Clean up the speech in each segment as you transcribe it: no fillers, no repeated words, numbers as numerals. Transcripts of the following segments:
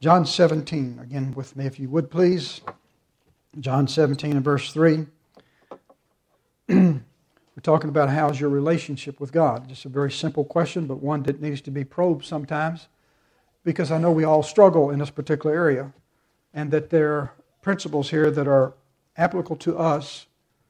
John 17, again with me if you would please. John 17 and verse 3. We're talking about how's your relationship with God. Just a very simple question, but one that needs to be probed sometimes, because I know we all struggle in this particular area, and that there are principles here that are applicable to us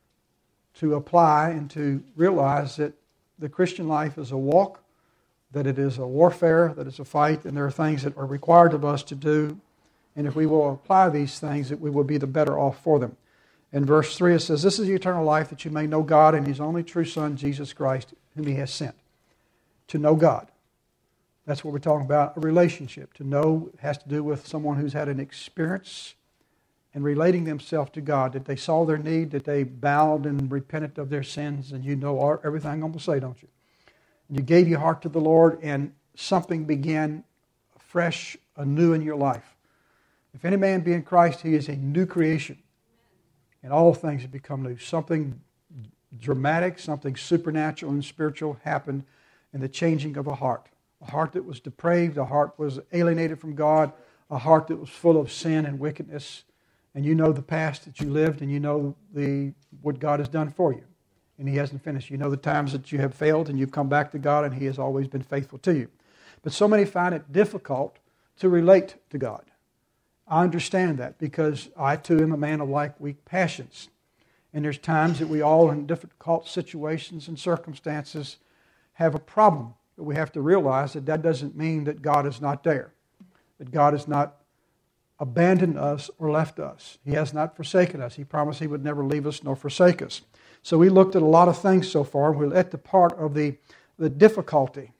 to apply and to realize that the Christian life is a walk, that it is a warfare, that it's a fight, and there are things that are required of us to do. And if we will apply these things, that we will be the better off for them. In verse 3 it says, "This is the eternal life, that you may know God and His only true Son, Jesus Christ, whom He has sent." To know God. That's what we're talking about, a relationship. To know has to do with someone who's had an experience in relating themselves to God, that they saw their need, that they bowed and repented of their sins, and you know everything I'm going to say, don't you? You gave your heart to the Lord, and something began fresh, anew in your life. If any man be in Christ, he is a new creation. And all things have become new. Something dramatic, something supernatural and spiritual happened in the changing of a heart. A heart that was depraved, a heart that was alienated from God, a heart that was full of sin and wickedness. And you know the past that you lived, and you know what God has done for you. And He hasn't finished. You know the times that you have failed and you've come back to God, and He has always been faithful to you. But so many find it difficult to relate to God. I understand that, because I too am a man of like weak passions. And there's times that we all in difficult situations and circumstances have a problem. But we have to realize that that doesn't mean that God is not there. That God has not abandoned us or left us. He has not forsaken us. He promised He would never leave us nor forsake us. So we looked at a lot of things so far. We're at the part of the difficulty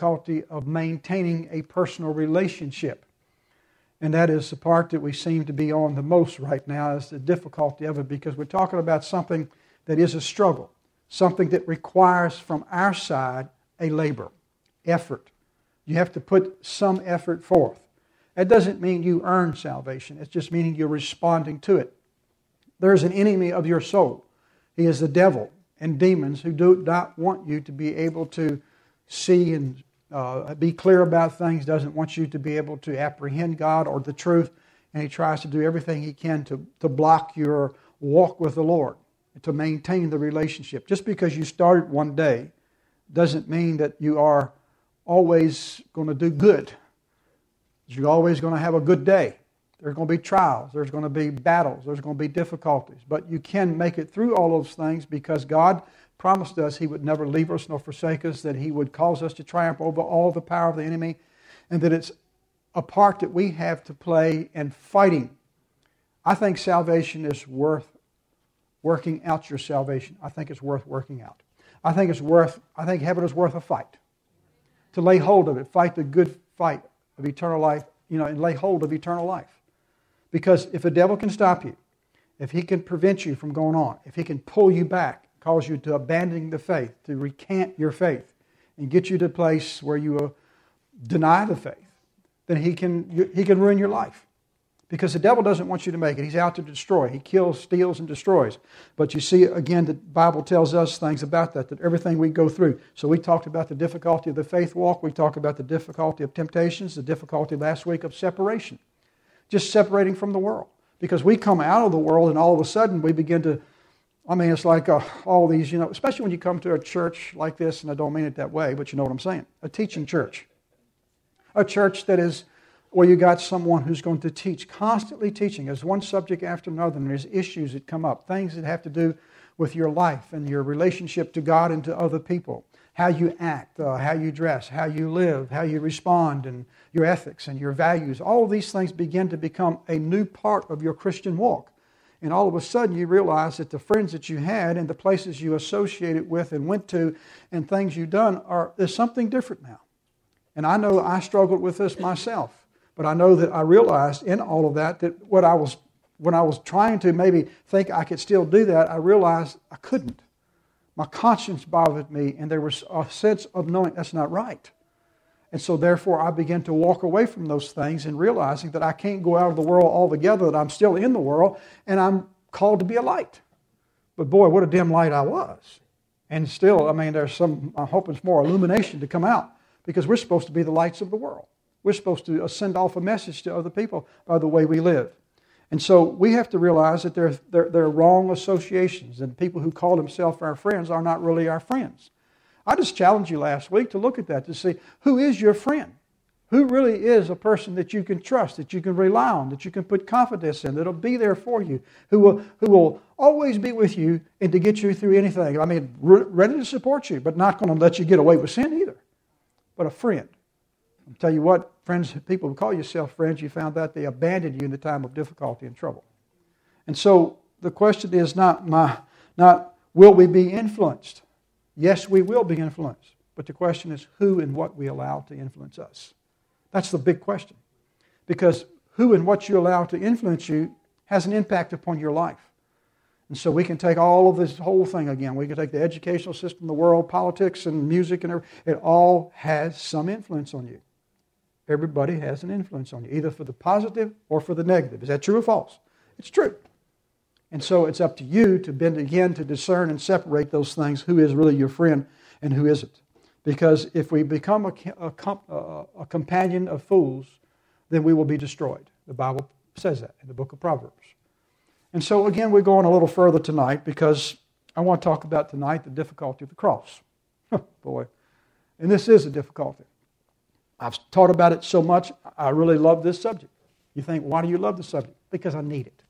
of maintaining a personal relationship. And that is the part that we seem to be on the most right now, is the difficulty of it, because we're talking about something that is a struggle, something that requires from our side a labor, effort. You have to put some effort forth. That doesn't mean you earn salvation. It's just meaning you're responding to it. There's an enemy of your soul. He is the devil and demons who do not want you to be able to see and be clear about things, doesn't want you to be able to apprehend God or the truth, and he tries to do everything he can to block your walk with the Lord, to maintain the relationship. Just because you started one day doesn't mean that you are always going to do good. You're always going to have a good day. There's going to be trials. There's going to be battles. There's going to be difficulties. But you can make it through all those things, because God promised us He would never leave us nor forsake us, that He would cause us to triumph over all the power of the enemy, and that it's a part that we have to play in fighting. I think salvation is worth working out your salvation. I think it's worth working out. I think heaven is worth a fight. To lay hold of it, fight the good fight of eternal life, and lay hold of eternal life. Because if the devil can stop you, if he can prevent you from going on, if he can pull you back, cause you to abandon the faith, to recant your faith, and get you to a place where you deny the faith, then he can ruin your life. Because the devil doesn't want you to make it. He's out to destroy. He kills, steals, and destroys. But you see, again, the Bible tells us things about that everything we go through. So we talked about the difficulty of the faith walk. We talked about the difficulty of temptations, the difficulty last week of separation. Just separating from the world. Because we come out of the world, and all of a sudden we begin to, it's like all these, especially when you come to a church like this, and I don't mean it that way, but you know what I'm saying. A teaching church. A church that is where you got someone who's going to teach, constantly teaching. There's one subject after another, and there's issues that come up, things that have to do with your life and your relationship to God and to other people. How you act, how you dress, how you live, how you respond, and your ethics and your values. All of these things begin to become a new part of your Christian walk. And all of a sudden you realize that the friends that you had and the places you associated with and went to and things you've done there's something different now. And I know I struggled with this myself. But I know that I realized in all of that when I was trying to maybe think I could still do that, I realized I couldn't. My conscience bothered me, and there was a sense of knowing that's not right. And so therefore I began to walk away from those things and realizing that I can't go out of the world altogether, that I'm still in the world, and I'm called to be a light. But boy, what a dim light I was. And still, there's I'm hoping it's more illumination to come out, because we're supposed to be the lights of the world. We're supposed to send off a message to other people by the way we live. And so we have to realize that there are wrong associations, and people who call themselves our friends are not really our friends. I just challenged you last week to look at that, to see who is your friend. Who really is a person that you can trust, that you can rely on, that you can put confidence in, that'll be there for you, who will always be with you and to get you through anything. I mean, ready to support you, but not going to let you get away with sin either. But a friend. I'll tell you what, friends, people who call yourself friends, you found out they abandoned you in the time of difficulty and trouble. And so the question is not will we be influenced? Yes, we will be influenced. But the question is who and what we allow to influence us. That's the big question. Because who and what you allow to influence you has an impact upon your life. And so we can take all of this whole thing again. We can take the educational system, the world, politics, and music, and everything. It all has some influence on you. Everybody has an influence on you, either for the positive or for the negative. Is that true or false? It's true. And so it's up to you to begin to discern and separate those things, who is really your friend and who isn't. Because if we become a companion of fools, then we will be destroyed. The Bible says that in the book of Proverbs. And so again, we're going a little further tonight because I want to talk about tonight the difficulty of the cross. Boy, and this is a difficulty. I've taught about it so much, I really love this subject. You think, why do you love the subject? Because I need it.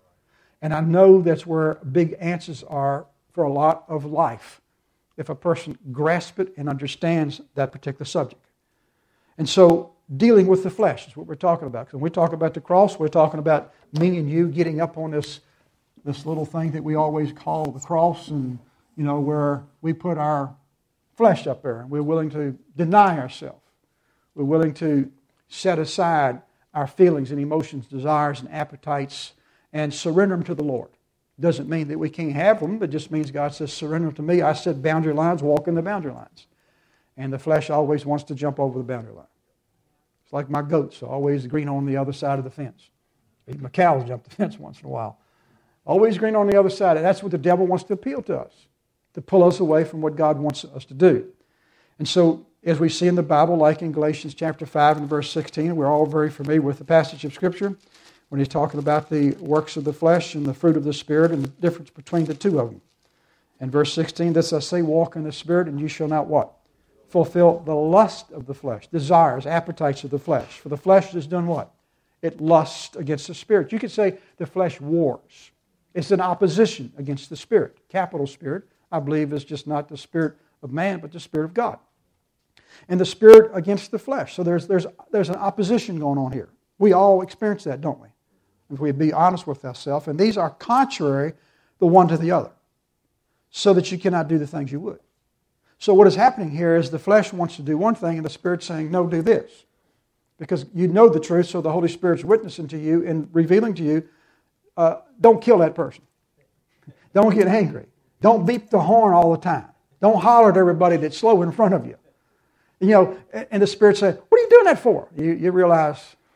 And I know that's where big answers are for a lot of life, if a person grasps it and understands that particular subject. And so dealing with the flesh is what we're talking about. Because when we talk about the cross, we're talking about me and you getting up on this little thing that we always call the cross, and where we put our flesh up there. We're willing to deny ourselves. We're willing to set aside our feelings and emotions, desires and appetites, and surrender them to the Lord. Doesn't mean that we can't have them, but just means God says, surrender to me. I set boundary lines, walk in the boundary lines. And the flesh always wants to jump over the boundary line. It's like my goats, always green on the other side of the fence. Even my cows jump the fence once in a while. Always green on the other side. And that's what the devil wants to appeal to us, to pull us away from what God wants us to do. And so, as we see in the Bible, like in Galatians chapter 5 and verse 16, we're all very familiar with the passage of Scripture when he's talking about the works of the flesh and the fruit of the Spirit and the difference between the two of them. In verse 16, this I say, walk in the Spirit, and you shall not what? Fulfill the lust of the flesh, desires, appetites of the flesh. For the flesh has done what? It lusts against the Spirit. You could say the flesh wars. It's an opposition against the Spirit. Capital Spirit, I believe, is just not the Spirit of man, but the Spirit of God. And the Spirit against the flesh. So there's an opposition going on here. We all experience that, don't we? If we be honest with ourselves. And these are contrary the one to the other, so that you cannot do the things you would. So what is happening here is the flesh wants to do one thing, and the Spirit's saying, no, do this. Because you know the truth, so the Holy Spirit's witnessing to you and revealing to you, don't kill that person. Don't get angry. Don't beep the horn all the time. Don't holler at everybody that's slow in front of you. And the Spirit said, what are you doing that for? You realize,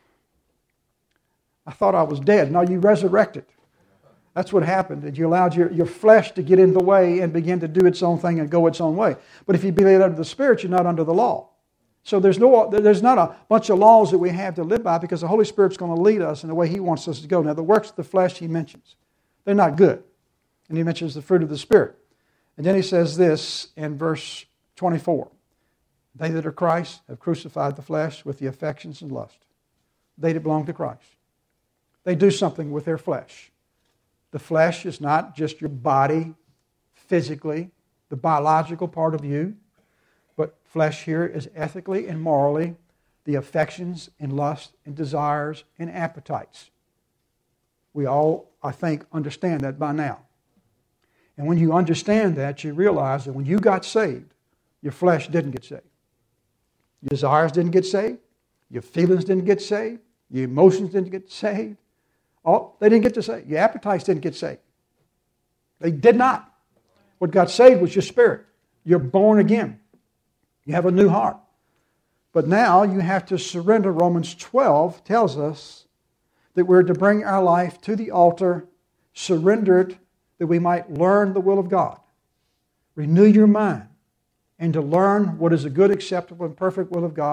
I thought I was dead. No, you resurrected. That's what happened. That you allowed your flesh to get in the way and begin to do its own thing and go its own way. But if you be led under the Spirit, you're not under the law. So there's not a bunch of laws that we have to live by, because the Holy Spirit's going to lead us in the way He wants us to go. Now, the works of the flesh He mentions, they're not good. And He mentions the fruit of the Spirit. And then He says this in verse 24. They that are Christ have crucified the flesh with the affections and lust. They that belong to Christ. They do something with their flesh. The flesh is not just your body physically, the biological part of you, but flesh here is ethically and morally the affections and lust and desires and appetites. We all, I think, understand that by now. And when you understand that, you realize that when you got saved, your flesh didn't get saved. Your desires didn't get saved. Your feelings didn't get saved. Your emotions didn't get saved. They didn't get to saved. Your appetites didn't get saved. They did not. What got saved was your spirit. You're born again. You have a new heart. But now you have to surrender. Romans 12 tells us that we're to bring our life to the altar, surrender it, that we might learn the will of God. Renew your mind, and to learn what is a good, acceptable, and perfect will of God,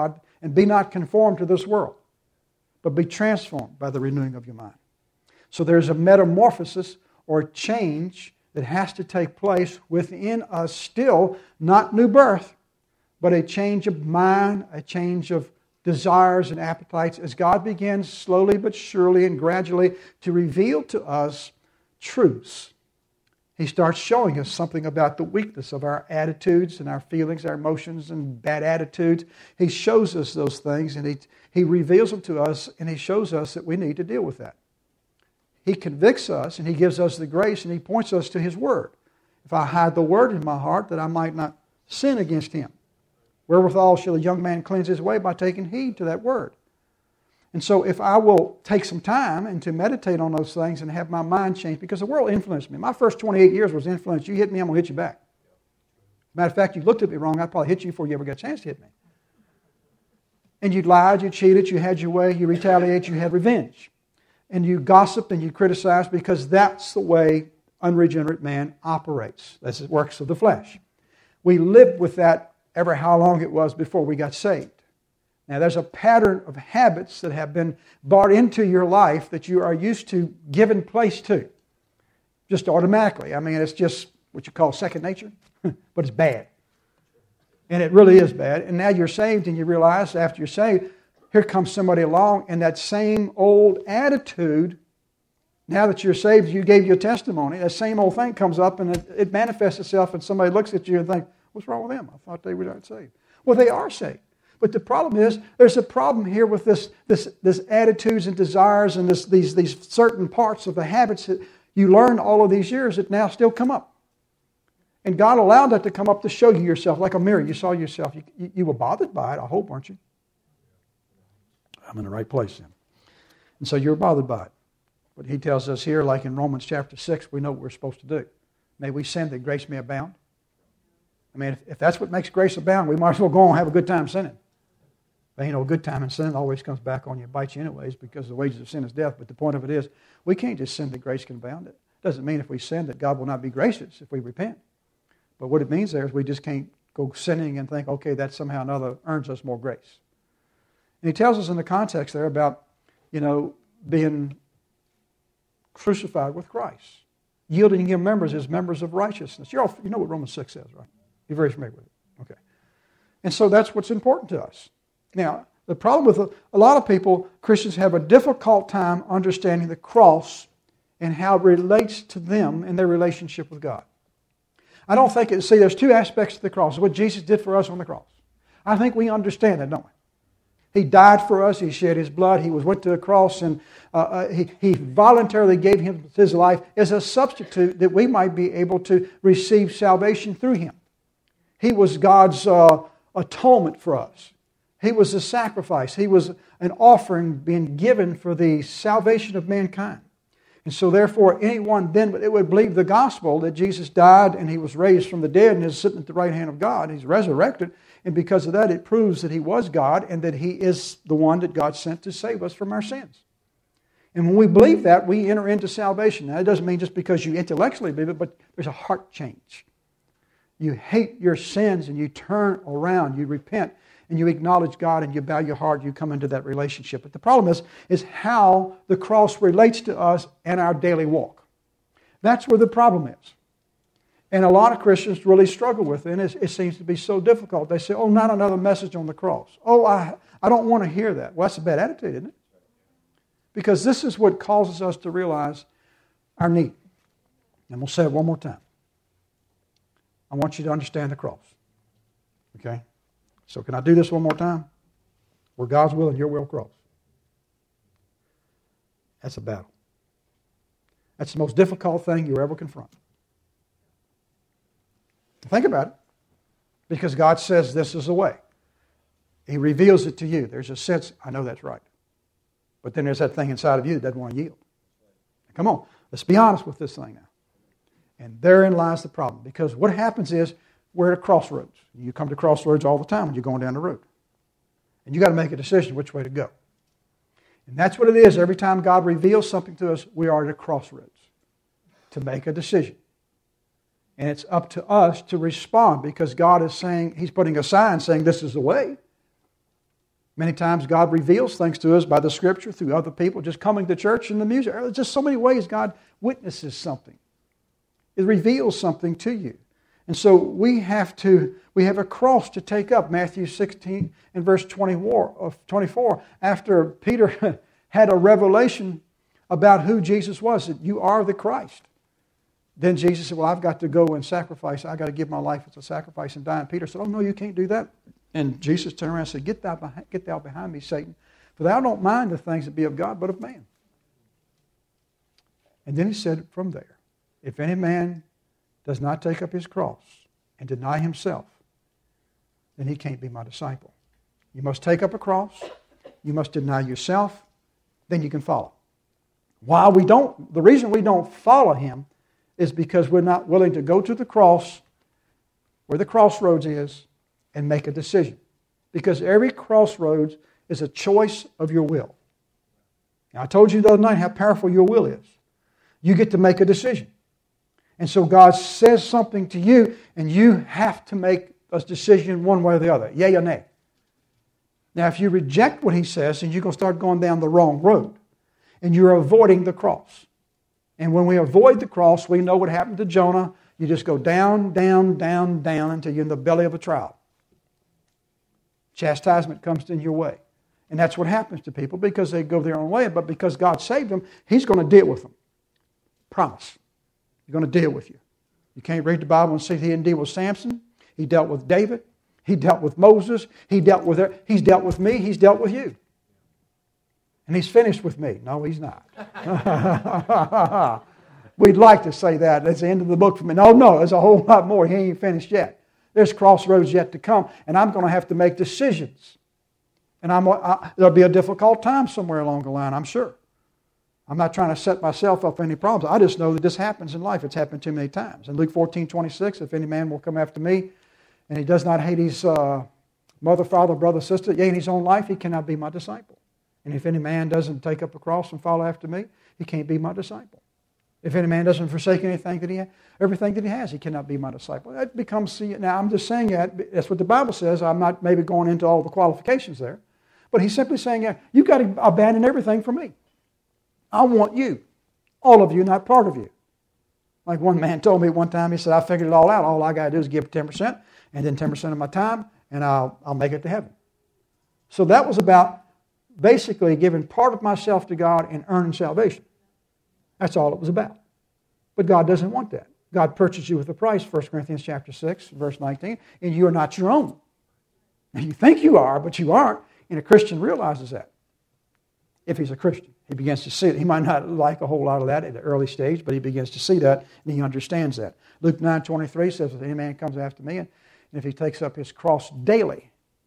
And be not conformed to this world, but be transformed by the renewing of your mind. So there's a metamorphosis or change that has to take place within us still, not new birth, but a change of mind, a change of desires and appetites as God begins slowly but surely and gradually to reveal to us truths. He starts showing us something about the weakness of our attitudes and our feelings, our emotions and bad attitudes. He shows us those things and He reveals them to us and He shows us that we need to deal with that. He convicts us and He gives us the grace and He points us to His Word. If I hide the Word in my heart, that I might not sin against Him. Wherewithal shall a young man cleanse his way? By taking heed to that Word. And so if I will take some time and to meditate on those things and have my mind changed, because the world influenced me. My first 28 years was influenced. You hit me, I'm going to hit you back. Matter of fact, you looked at me wrong, I'd probably hit you before you ever got a chance to hit me. And you lied, you cheated, you had your way, you retaliated, you had revenge. And you gossiped and you criticized because that's the way unregenerate man operates. That's the works of the flesh. We lived with that ever how long it was before we got saved. Now, there's a pattern of habits that have been brought into your life that you are used to giving place to, just automatically. I mean, it's just what you call second nature, but it's bad. And it really is bad. And now you're saved and you realize after you're saved, here comes somebody along and that same old attitude, now that you're saved, you gave your testimony, that same old thing comes up and it manifests itself and somebody looks at you and thinks, what's wrong with them? I thought they were not saved. Well, they are saved. But the problem is, there's a problem here with this attitudes and desires and these certain parts of the habits that you learned all of these years that now still come up. And God allowed that to come up to show you yourself like a mirror. You saw yourself. You were bothered by it, I hope, weren't you? I'm in the right place then. And so you're bothered by it. But He tells us here, like in Romans chapter 6, we know what we're supposed to do. May we sin that grace may abound. I mean, if that's what makes grace abound, we might as well go on and have a good time sinning. But a good time in sin always comes back on you and bites you anyways because the wages of sin is death. But the point of it is, we can't just sin that grace can abound. It doesn't mean if we sin that God will not be gracious if we repent. But what it means there is we just can't go sinning and think, okay, that somehow or another earns us more grace. And He tells us in the context there about, being crucified with Christ. Yielding Him members as members of righteousness. You know what Romans 6 says, right? You're very familiar with it. Okay. And so that's what's important to us. Now, the problem with a lot of people, Christians, have a difficult time understanding the cross and how it relates to them in their relationship with God. I don't think there's two aspects to the cross. What Jesus did for us on the cross. I think we understand that, don't we? He died for us. He shed His blood. He went to the cross and He voluntarily gave His life as a substitute that we might be able to receive salvation through Him. He was God's atonement for us. He was a sacrifice. He was an offering being given for the salvation of mankind. And so therefore anyone then that would believe the gospel that Jesus died and He was raised from the dead and is sitting at the right hand of God, He's resurrected, and because of that it proves that He was God and that He is the one that God sent to save us from our sins. And when we believe that, we enter into salvation. Now, that doesn't mean just because you intellectually believe it, but there's a heart change. You hate your sins and you turn around, you repent, and you acknowledge God and you bow your heart, you come into that relationship. But the problem is how the cross relates to us in our daily walk. That's where the problem is. And a lot of Christians really struggle with it, and it seems to be so difficult. They say, not another message on the cross. I don't want to hear that. Well, that's a bad attitude, isn't it? Because this is what causes us to realize our need. And we'll say it one more time. I want you to understand the cross. Okay? So can I do this one more time? Where God's will and your will cross. That's a battle. That's the most difficult thing you'll ever confront. Think about it. Because God says this is the way. He reveals it to you. There's a sense, I know that's right. But then there's that thing inside of you that doesn't want to yield. Come on, let's be honest with this thing now. And therein lies the problem. Because what happens is, we're at a crossroads. You come to crossroads all the time when you're going down the road. And you've got to make a decision which way to go. And that's what it is. Every time God reveals something to us, we are at a crossroads to make a decision. And it's up to us to respond because God is saying, He's putting a sign saying this is the way. Many times God reveals things to us by the Scripture, through other people, just coming to church and the music. There's just so many ways God witnesses something. It reveals something to you. And so we have a cross to take up. Matthew 16 and verse 24. After Peter had a revelation about who Jesus was, that you are the Christ. Then Jesus said, well, I've got to go and sacrifice. I've got to give my life as a sacrifice and die. And Peter said, oh, no, you can't do that. And Jesus turned around and said, Get thou behind me, Satan, for thou don't mind the things that be of God, but of man. And then he said from there, if any man does not take up his cross and deny himself, then he can't be my disciple. You must take up a cross. You must deny yourself. Then you can follow. The reason we don't follow him is because we're not willing to go to the cross, where the crossroads is, and make a decision. Because every crossroads is a choice of your will. Now, I told you the other night how powerful your will is. You get to make a decision. And so God says something to you, and you have to make a decision one way or the other, yea or nay. Now, if you reject what he says, then you're going to start going down the wrong road. And you're avoiding the cross. And when we avoid the cross, we know what happened to Jonah. You just go down, down, down, down until you're in the belly of a trout. Chastisement comes in your way. And that's what happens to people because they go their own way. But because God saved them, he's going to deal with them. Promise. He's going to deal with you. You can't read the Bible and see he didn't deal with Samson. He dealt with David. He dealt with Moses. He's dealt with me. He's dealt with you. And he's finished with me. No, he's not. We'd like to say that. That's the end of the book for me. No, there's a whole lot more. He ain't finished yet. There's crossroads yet to come. And I'm going to have to make decisions. And there'll be a difficult time somewhere along the line, I'm sure. I'm not trying to set myself up for any problems. I just know that this happens in life. It's happened too many times. In Luke 14:26, if any man will come after me, and he does not hate his mother, father, brother, sister, yea, in his own life, he cannot be my disciple. And if any man doesn't take up a cross and follow after me, he can't be my disciple. If any man doesn't forsake everything that he has, he cannot be my disciple. That becomes, now I'm just saying that's what the Bible says. I'm not maybe going into all the qualifications there. But he's simply saying, you've got to abandon everything for me. I want you. All of you, not part of you. Like one man told me one time, he said, I figured it all out. All I got to do is give 10%, and then 10% of my time, and I'll make it to heaven. So that was about basically giving part of myself to God and earning salvation. That's all it was about. But God doesn't want that. God purchased you with a price, 1 Corinthians chapter 6, verse 19, and you are not your own. Now, you think you are, but you aren't, and a Christian realizes that. If he's a Christian, he begins to see it. He might not like a whole lot of that at the early stage, but he begins to see that, and he understands that. Luke 9:23 says, if any man comes after me, and if he takes up his cross daily.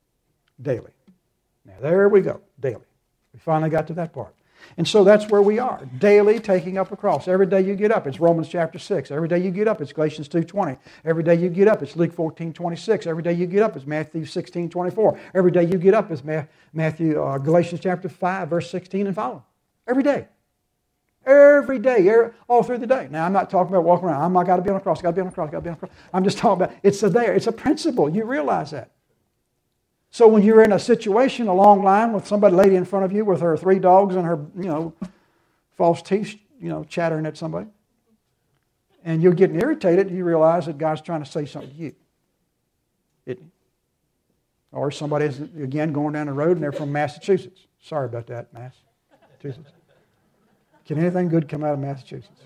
Now, there we go, daily. We finally got to that part. And so that's where we are, daily taking up a cross. Every day you get up, it's Romans chapter 6. Every day you get up, it's Galatians 2:20. Every day you get up, it's Luke 14:26. Every day you get up, it's Matthew 16:24. Every day you get up, it's Galatians chapter 5, verse 16 and following. Every day. Every day, all through the day. Now, I'm not talking about walking around. I got to be on a cross, got to be on a cross, got to be on a cross. I'm just talking about, it's a principle. You realize that. So when you're in a situation, a long line with somebody lady in front of you with her 3 dogs and her, false teeth, chattering at somebody, and you're getting irritated, you realize that God's trying to say something to you. Isn't he? Or somebody is, again, going down the road and they're from Massachusetts. Sorry about that, Massachusetts. Can anything good come out of Massachusetts?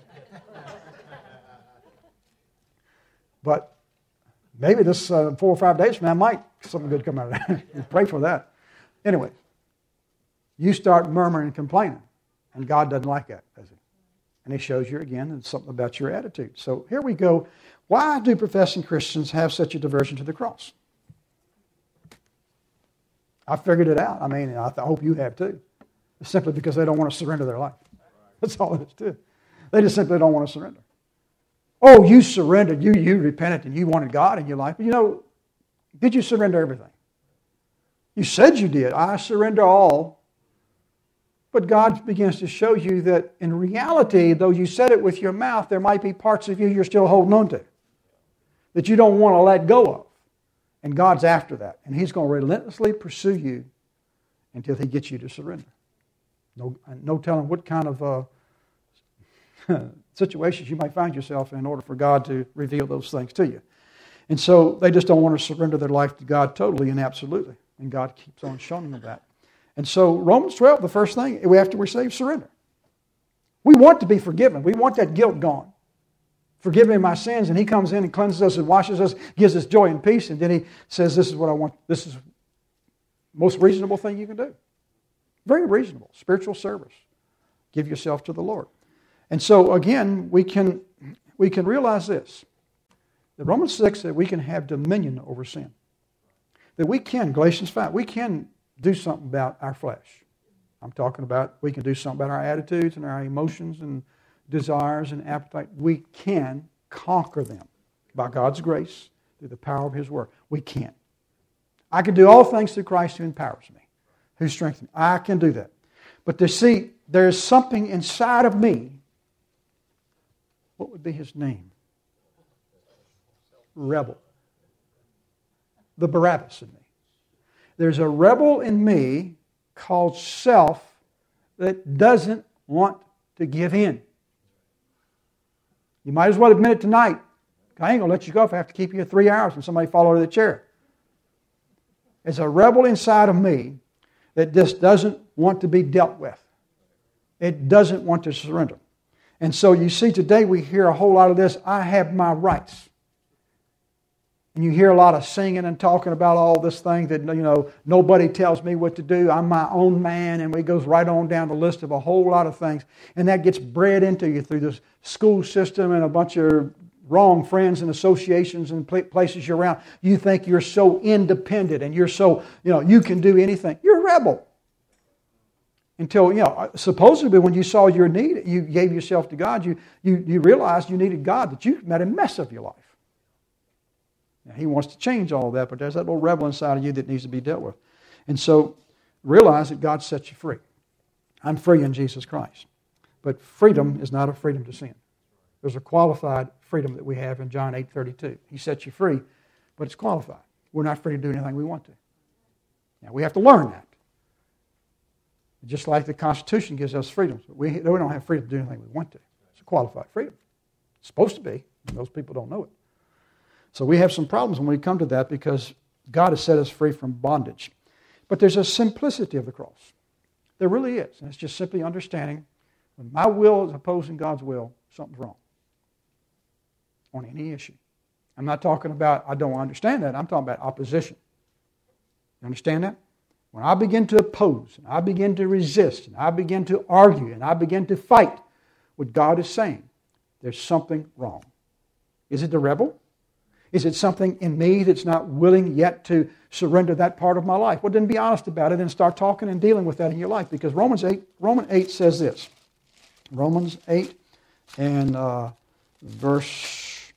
But maybe this 4 or 5 days from now might something good come out of that. Pray for that. Anyway, you start murmuring and complaining, and God doesn't like that, does he? And he shows you again something about your attitude. So here we go. Why do professing Christians have such a diversion to the cross? I figured it out. I mean, I hope you have too. It's simply because they don't want to surrender their life. That's all it is too. They just simply don't want to surrender. Oh, you surrendered, you repented, and you wanted God in your life. But did you surrender everything? You said you did. I surrender all. But God begins to show you that in reality, though you said it with your mouth, there might be parts of you you're still holding on to that you don't want to let go of. And God's after that. And He's going to relentlessly pursue you until He gets you to surrender. No telling what kind of situations you might find yourself in order for God to reveal those things to you. And so they just don't want to surrender their life to God totally and absolutely. And God keeps on showing them that. And so Romans 12, the first thing, after we're saved, surrender. We want to be forgiven. We want that guilt gone. Forgive me my sins, and He comes in and cleanses us and washes us, gives us joy and peace, and then He says, this is what I want. This is the most reasonable thing you can do. Very reasonable. Spiritual service. Give yourself to the Lord. And so, again, we can realize this. That Romans 6, that we can have dominion over sin. That we can, Galatians 5, we can do something about our flesh. I'm talking about we can do something about our attitudes and our emotions and desires and appetite. We can conquer them by God's grace through the power of His Word. We can. I can do all things through Christ who empowers me, who strengthens me. I can do that. But there's something inside of me. What would be his name? Rebel. The Barabbas in me. There's a rebel in me called self that doesn't want to give in. You might as well admit it tonight. I ain't going to let you go if I have to keep you here 3 hours and somebody fall over the chair. There's a rebel inside of me that just doesn't want to be dealt with. It doesn't want to surrender. And so you see today we hear a whole lot of this, I have my rights. And you hear a lot of singing and talking about all this thing that, nobody tells me what to do. I'm my own man. And it goes right on down the list of a whole lot of things. And that gets bred into you through the school system and a bunch of wrong friends and associations and places you're around. You think you're so independent and you're so, you can do anything. You're a rebel. Until, supposedly when you saw your need, you gave yourself to God, you realized you needed God, that you made a mess of your life. Now, He wants to change all that, but there's that little rebel inside of you that needs to be dealt with. And so realize that God sets you free. I'm free in Jesus Christ. But freedom is not a freedom to sin. There's a qualified freedom that we have in John 8:32. He sets you free, but it's qualified. We're not free to do anything we want to. Now, we have to learn that. Just like the Constitution gives us freedoms, but we don't have freedom to do anything we want to. It's a qualified freedom. It's supposed to be. Most people don't know it. So we have some problems when we come to that because God has set us free from bondage. But there's a simplicity of the cross. There really is. And it's just simply understanding when my will is opposing God's will, something's wrong on any issue. I'm not talking about I don't understand that. I'm talking about opposition. You understand that? When I begin to oppose, and I begin to resist, and I begin to argue, and I begin to fight what God is saying, there's something wrong. Is it the rebel? Is it something in me that's not willing yet to surrender that part of my life? Well, then be honest about it and start talking and dealing with that in your life. Because Romans 8 says this. Romans 8 and verse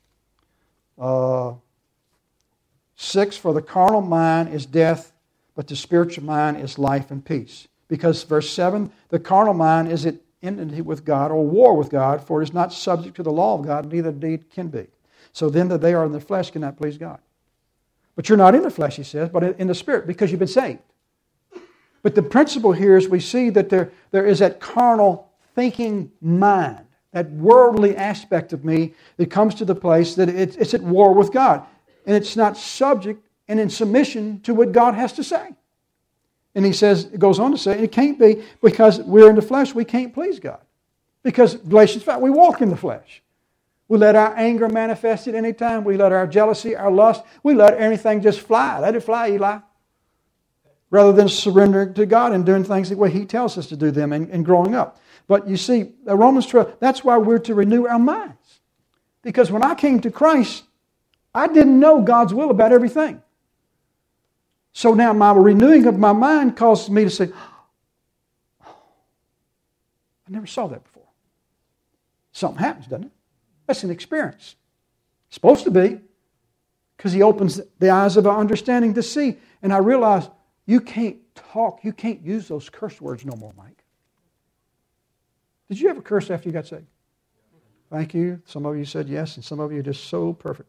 6, for the carnal mind is death, but the spiritual mind is life and peace. Because verse 7, the carnal mind is at enmity with God or war with God, for it is not subject to the law of God, neither indeed can be. So then that they are in the flesh cannot please God. But you're not in the flesh, he says, but in the Spirit, because you've been saved. But the principle here is we see that there is that carnal thinking mind, that worldly aspect of me that comes to the place that it's at war with God. And it's not subject and in submission to what God has to say. And he says, it goes on to say, it can't be because we're in the flesh, we can't please God. Because Galatians 5, we walk in the flesh. We let our anger manifest at any time. We let our jealousy, our lust, we let anything just fly. Let it fly, Eli. Rather than surrendering to God and doing things the way He tells us to do them and growing up. But you see, Romans 12, that's why we're to renew our minds. Because when I came to Christ, I didn't know God's will about everything. So now my renewing of my mind causes me to say, oh, I never saw that before. Something happens, doesn't it? That's an experience. It's supposed to be, because He opens the eyes of our understanding to see. And I realize you can't talk, you can't use those curse words no more, Mike. Did you ever curse after you got saved? Thank you. Some of you said yes, and some of you are just so perfect.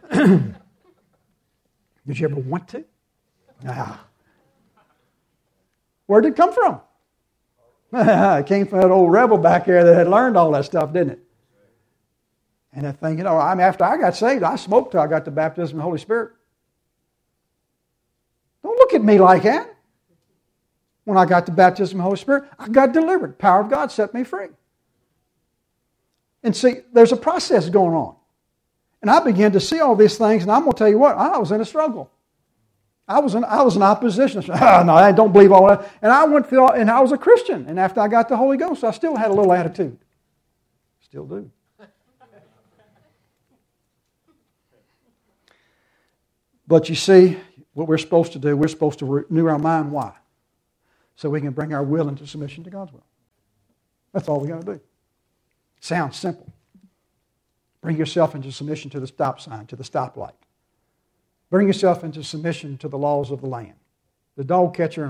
Did you ever want to? Ah. Where did it come from? It came from that old rebel back there that had learned all that stuff, didn't it? And that thing, after I got saved, I smoked till I got the baptism of the Holy Spirit. Don't look at me like that. When I got the baptism of the Holy Spirit, I got delivered. The power of God set me free. And see, there's a process going on. And I began to see all these things, and I'm going to tell you what, I was in a struggle. I was in opposition. No, I don't believe all that. And I went through, and I was a Christian. And after I got the Holy Ghost, I still had a little attitude. Still do. But you see, what we're supposed to do, we're supposed to renew our mind. Why? So we can bring our will into submission to God's will. That's all we got to do. Sounds simple. Bring yourself into submission to the stop sign, to the stoplight. Bring yourself into submission to the laws of the land, the dog catcher and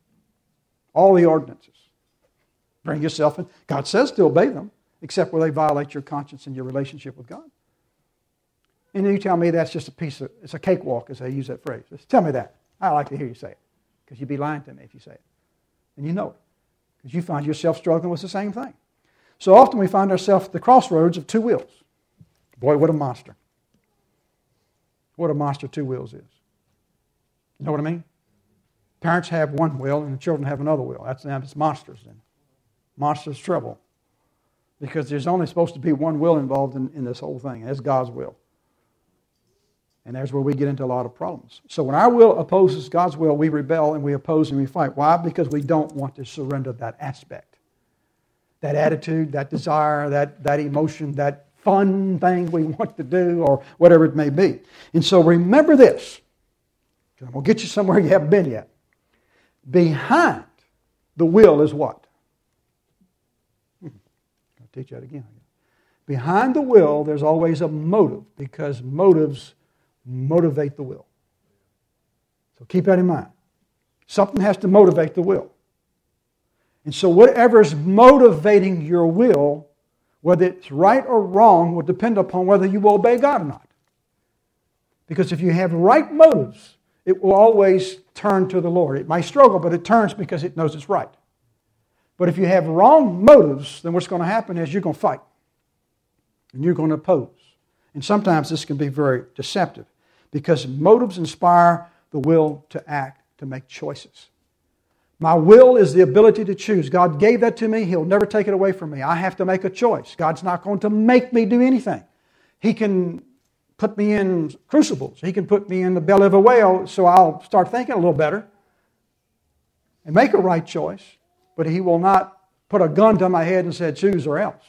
all the ordinances. Bring yourself in. God says to obey them, except where they violate your conscience and your relationship with God. And you tell me that's just it's a cakewalk, as they use that phrase. Just tell me that. I like to hear you say it, because you'd be lying to me if you say it. And you know it, because you find yourself struggling with the same thing. So often we find ourselves at the crossroads of two wills. Boy, what a monster. What a monster two wills is. You know what I mean? Parents have one will and the children have another will. That's monsters then. Monsters trouble. Because there's only supposed to be one will involved in this whole thing. And that's God's will. And that's where we get into a lot of problems. So when our will opposes God's will, we rebel and we oppose and we fight. Why? Because we don't want to surrender that aspect. That attitude, that desire, that emotion, that fun thing we want to do, or whatever it may be. And so remember this, because I'm going to get you somewhere you haven't been yet. Behind the will is what? I'll teach that again. Behind the will, there's always a motive, because motives motivate the will. So keep that in mind. Something has to motivate the will. And so whatever's motivating your will, whether it's right or wrong, will depend upon whether you will obey God or not. Because if you have right motives, it will always turn to the Lord. It might struggle, but it turns because it knows it's right. But if you have wrong motives, then what's going to happen is you're going to fight. And you're going to oppose. And sometimes this can be very deceptive, because motives inspire the will to act, to make choices. My will is the ability to choose. God gave that to me. He'll never take it away from me. I have to make a choice. God's not going to make me do anything. He can put me in crucibles. He can put me in the belly of a whale so I'll start thinking a little better and make a right choice. But He will not put a gun to my head and say, choose or else.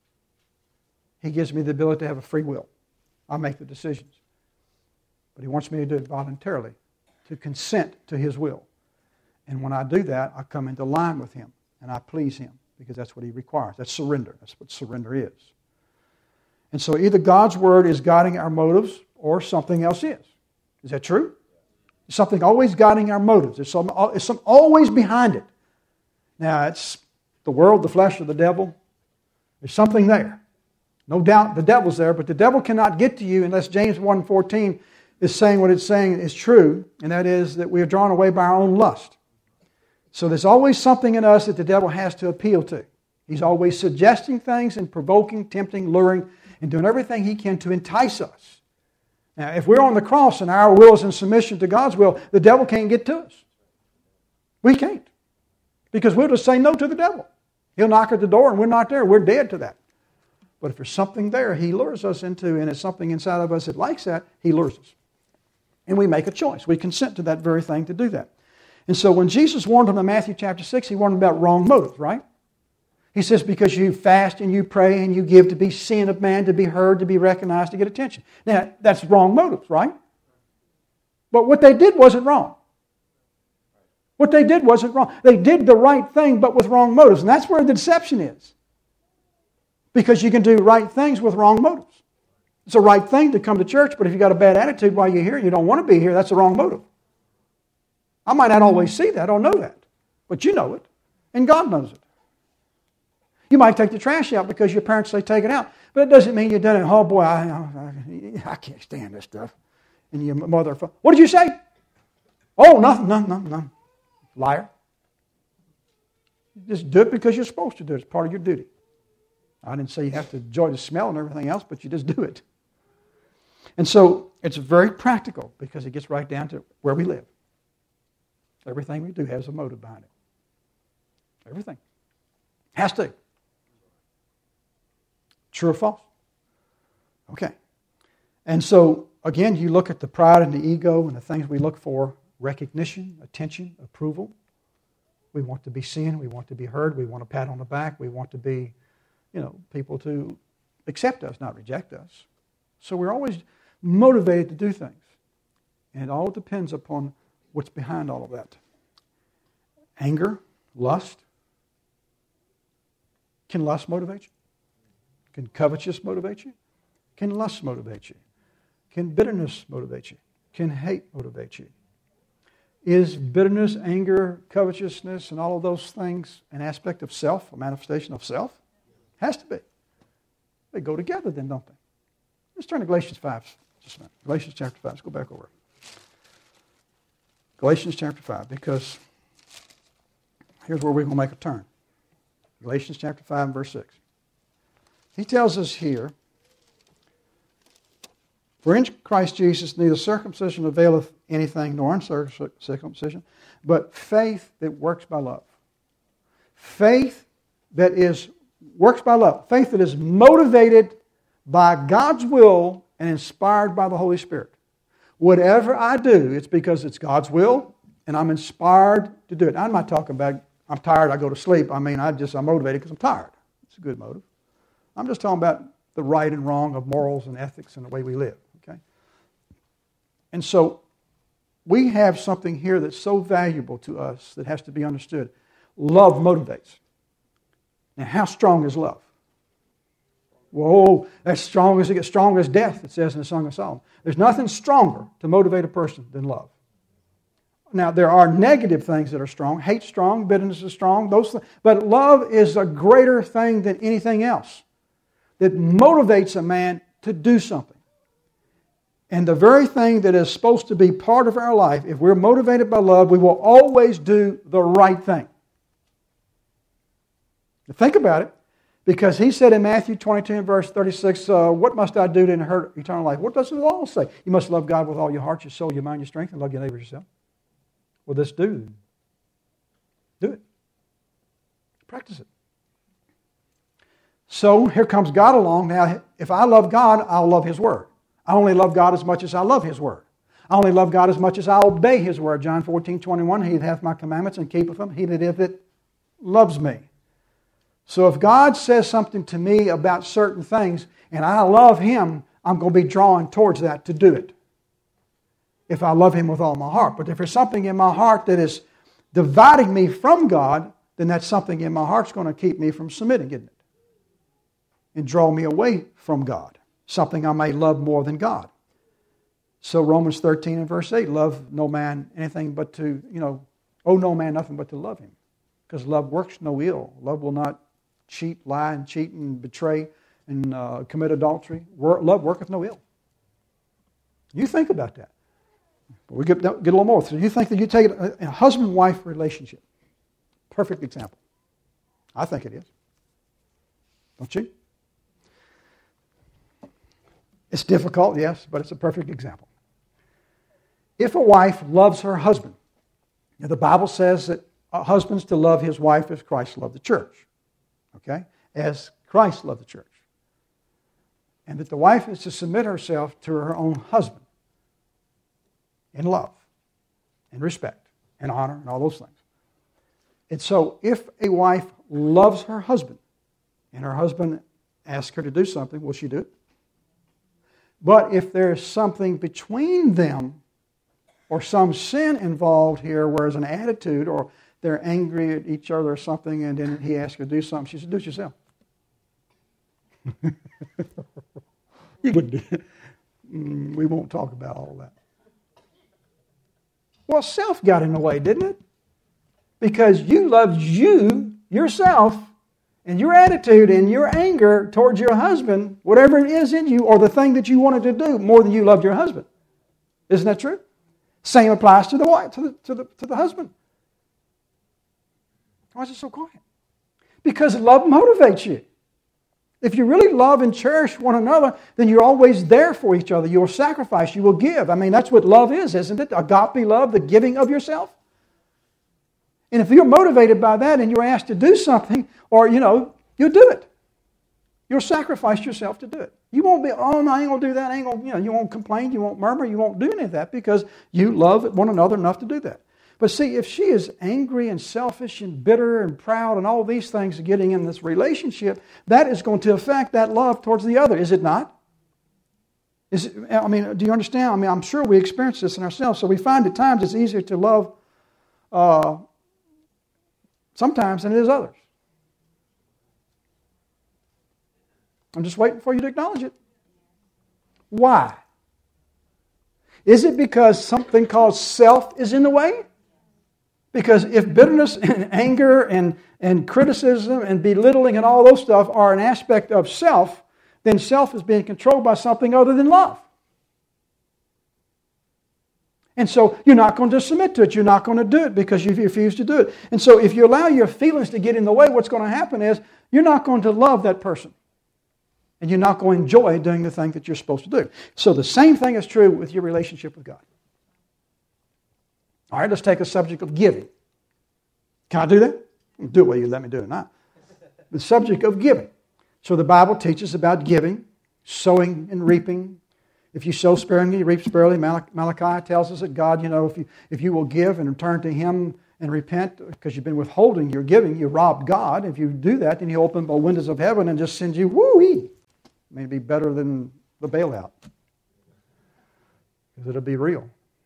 He gives me the ability to have a free will. I make the decisions. But He wants me to do it voluntarily, to consent to His will. And when I do that, I come into line with Him and I please Him, because that's what He requires. That's surrender. That's what surrender is. And so either God's Word is guiding our motives or something else is. Is that true? There's something always guiding our motives. There's some always behind it. Now, it's the world, the flesh, or the devil. There's something there. No doubt the devil's there, but the devil cannot get to you unless James 1:14 is saying what it's saying is true, and that is that we are drawn away by our own lust. So there's always something in us that the devil has to appeal to. He's always suggesting things and provoking, tempting, luring, and doing everything he can to entice us. Now, if we're on the cross and our will is in submission to God's will, the devil can't get to us. We can't. Because we'll just say no to the devil. He'll knock at the door and we're not there. We're dead to that. But if there's something there he lures us into, and it's something inside of us that likes that, he lures us. And we make a choice. We consent to that very thing to do that. And so when Jesus warned them in Matthew chapter 6, He warned them about wrong motives, right? He says, because you fast and you pray and you give to be seen of man, to be heard, to be recognized, to get attention. Now, that's wrong motives, right? But what they did wasn't wrong. What they did wasn't wrong. They did the right thing, but with wrong motives. And that's where the deception is. Because you can do right things with wrong motives. It's a right thing to come to church, but if you've got a bad attitude while you're here, you don't want to be here, that's the wrong motive. I might not always see that, I don't know that. But you know it, and God knows it. You might take the trash out because your parents say take it out, but it doesn't mean you've done it. Oh boy, I can't stand this stuff. And your mother, what did you say? Oh, nothing. Liar. You just do it because you're supposed to do it. It's part of your duty. I didn't say you have to enjoy the smell and everything else, but you just do it. And so it's very practical because it gets right down to where we live. Everything we do has a motive behind it. Everything. Has to. True or false? Okay. And so, again, you look at the pride and the ego and the things we look for: recognition, attention, approval. We want to be seen. We want to be heard. We want a pat on the back. We want to be, people to accept us, not reject us. So we're always motivated to do things. And it all depends upon what's behind all of that. Anger, lust. Can lust motivate you? Can covetousness motivate you? Can lust motivate you? Can bitterness motivate you? Can hate motivate you? Is bitterness, anger, covetousness, and all of those things an aspect of self, a manifestation of self? Has to be. They go together then, don't they? Let's turn to Galatians 5 just a minute. Galatians chapter 5. Let's go back over. Galatians chapter 5, because here's where we're going to make a turn. Galatians chapter 5 and verse 6. He tells us here, "For in Christ Jesus neither circumcision availeth anything nor uncircumcision, but faith that works by love." Faith that works by love. Faith that is motivated by God's will and inspired by the Holy Spirit. Whatever I do, it's because it's God's will and I'm inspired to do it. I'm not talking about I'm tired, I go to sleep. I'm motivated because I'm tired. It's a good motive. I'm just talking about the right and wrong of morals and ethics and the way we live. Okay? And so we have something here that's so valuable to us that has to be understood. Love motivates. Now, how strong is love? Whoa, that's strong as it gets strong as death, it says in the Song of Solomon. There's nothing stronger to motivate a person than love. Now, there are negative things that are strong. Hate's strong, bitterness is strong, but love is a greater thing than anything else that motivates a man to do something. And the very thing that is supposed to be part of our life, if we're motivated by love, we will always do the right thing. Now, think about it, because he said in Matthew 22 and verse 36, "What must I do to inherit eternal life?" What does the law say? You must love God with all your heart, your soul, your mind, your strength, and love your neighbor as yourself. Well, this do it. Practice it. So here comes God along. Now, if I love God, I'll love His Word. I only love God as much as I love His Word. I only love God as much as I obey His Word. John 14:21, "He that hath my commandments and keepeth them, he that it loves me." So if God says something to me about certain things and I love Him, I'm going to be drawn towards that to do it. If I love Him with all my heart. But if there's something in my heart that is dividing me from God, then that something in my heart is going to keep me from submitting, isn't it? And draw me away from God. Something I may love more than God. So Romans 13 and verse 8, "Love no man anything but to, owe no man nothing but to love him." Because love works no ill. Love will not cheat, lie, and cheat and betray and commit adultery. Love worketh no ill. You think about that. But we get a little more. So you think that you take a husband-wife relationship. Perfect example. I think it is. Don't you? It's difficult, yes, but it's a perfect example. If a wife loves her husband, now the Bible says that a husband's to love his wife as Christ loved the church. Okay? As Christ loved the church. And that the wife is to submit herself to her own husband in love and respect and honor and all those things. And so if a wife loves her husband and her husband asks her to do something, will she do it? But if there's something between them or some sin involved here, whereas an attitude or they're angry at each other or something, and then he asks her to do something, she says, "Do it yourself." You wouldn't do it. We won't talk about all that. Well, self got in the way, didn't it? Because you loved yourself, and your attitude and your anger towards your husband, whatever it is in you, or the thing that you wanted to do, more than you loved your husband. Isn't that true? Same applies to the wife, to the husband. Why is it so quiet? Because love motivates you. If you really love and cherish one another, then you're always there for each other. You'll sacrifice, you will give. I mean, that's what love is, isn't it? Agape love, the giving of yourself. And if you're motivated by that and you're asked to do something, or, you'll do it. You'll sacrifice yourself to do it. You won't be, oh, no, I ain't going to do that. I ain't gonna, you won't complain, you won't murmur, you won't do any of that because you love one another enough to do that. But see, if she is angry and selfish and bitter and proud and all these things getting in this relationship, that is going to affect that love towards the other, is it not? Do you understand? I mean, I'm sure we experience this in ourselves. So we find at times it's easier to love sometimes than it is others. I'm just waiting for you to acknowledge it. Why? Is it because something called self is in the way? Because if bitterness and anger and criticism and belittling and all those stuff are an aspect of self, then self is being controlled by something other than love. And so you're not going to submit to it. You're not going to do it because you refuse to do it. And so if you allow your feelings to get in the way, what's going to happen is you're not going to love that person. And you're not going to enjoy doing the thing that you're supposed to do. So the same thing is true with your relationship with God. All right, let's take the subject of giving. Can I do that? Do it whether you let me do it or not. The subject of giving. So the Bible teaches about giving, sowing and reaping. If you sow sparingly, you reap sparingly. Malachi tells us that God, if you will give and return to Him and repent because you've been withholding your giving, you robbed God. If you do that, then He'll open the windows of heaven and just send you woo-wee. Maybe better than the bailout. Because it'll be real.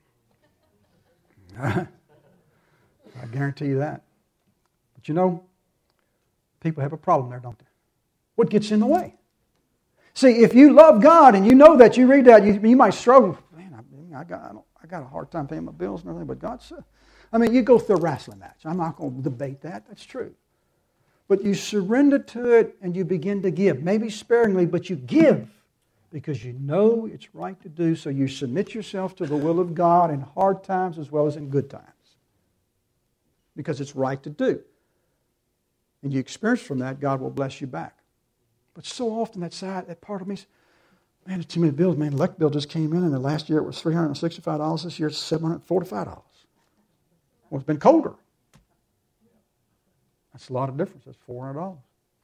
I guarantee you that. But people have a problem there, don't they? What gets in the way? See, if you love God and you know that, you read that, you might struggle. Man, I got a hard time paying my bills and everything, but God said. You go through a wrestling match. I'm not going to debate that. That's true. But you surrender to it and you begin to give. Maybe sparingly, but you give because you know it's right to do. So you submit yourself to the will of God in hard times as well as in good times. Because it's right to do. And you experience from that, God will bless you back. But so often that part of me says, man, there's too many bills. Man, the electric bill just came in and the last year it was $365. This year it's $745. Well, it's been colder. That's a lot of difference. That's $400.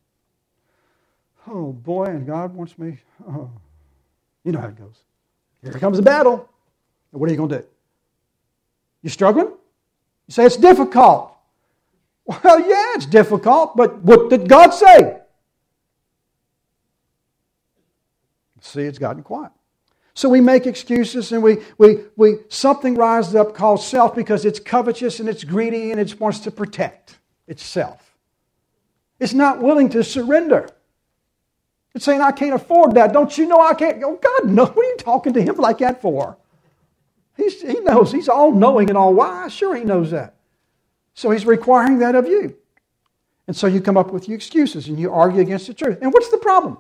Oh, boy, and God wants me. Oh. You know how it goes. Here comes the battle. And what are you going to do? You struggling? You say it's difficult. Well, yeah, it's difficult, but what did God say? See, it's gotten quiet. So we make excuses and we something rises up called self because it's covetous and it's greedy and it wants to protect itself. It's not willing to surrender. It's saying, I can't afford that. Don't you know I can't? Oh, God, no. What are you talking to Him like that for? He knows. He's all-knowing and all-wise. Sure, He knows that. So He's requiring that of you. And so you come up with your excuses and you argue against the truth. And what's the problem?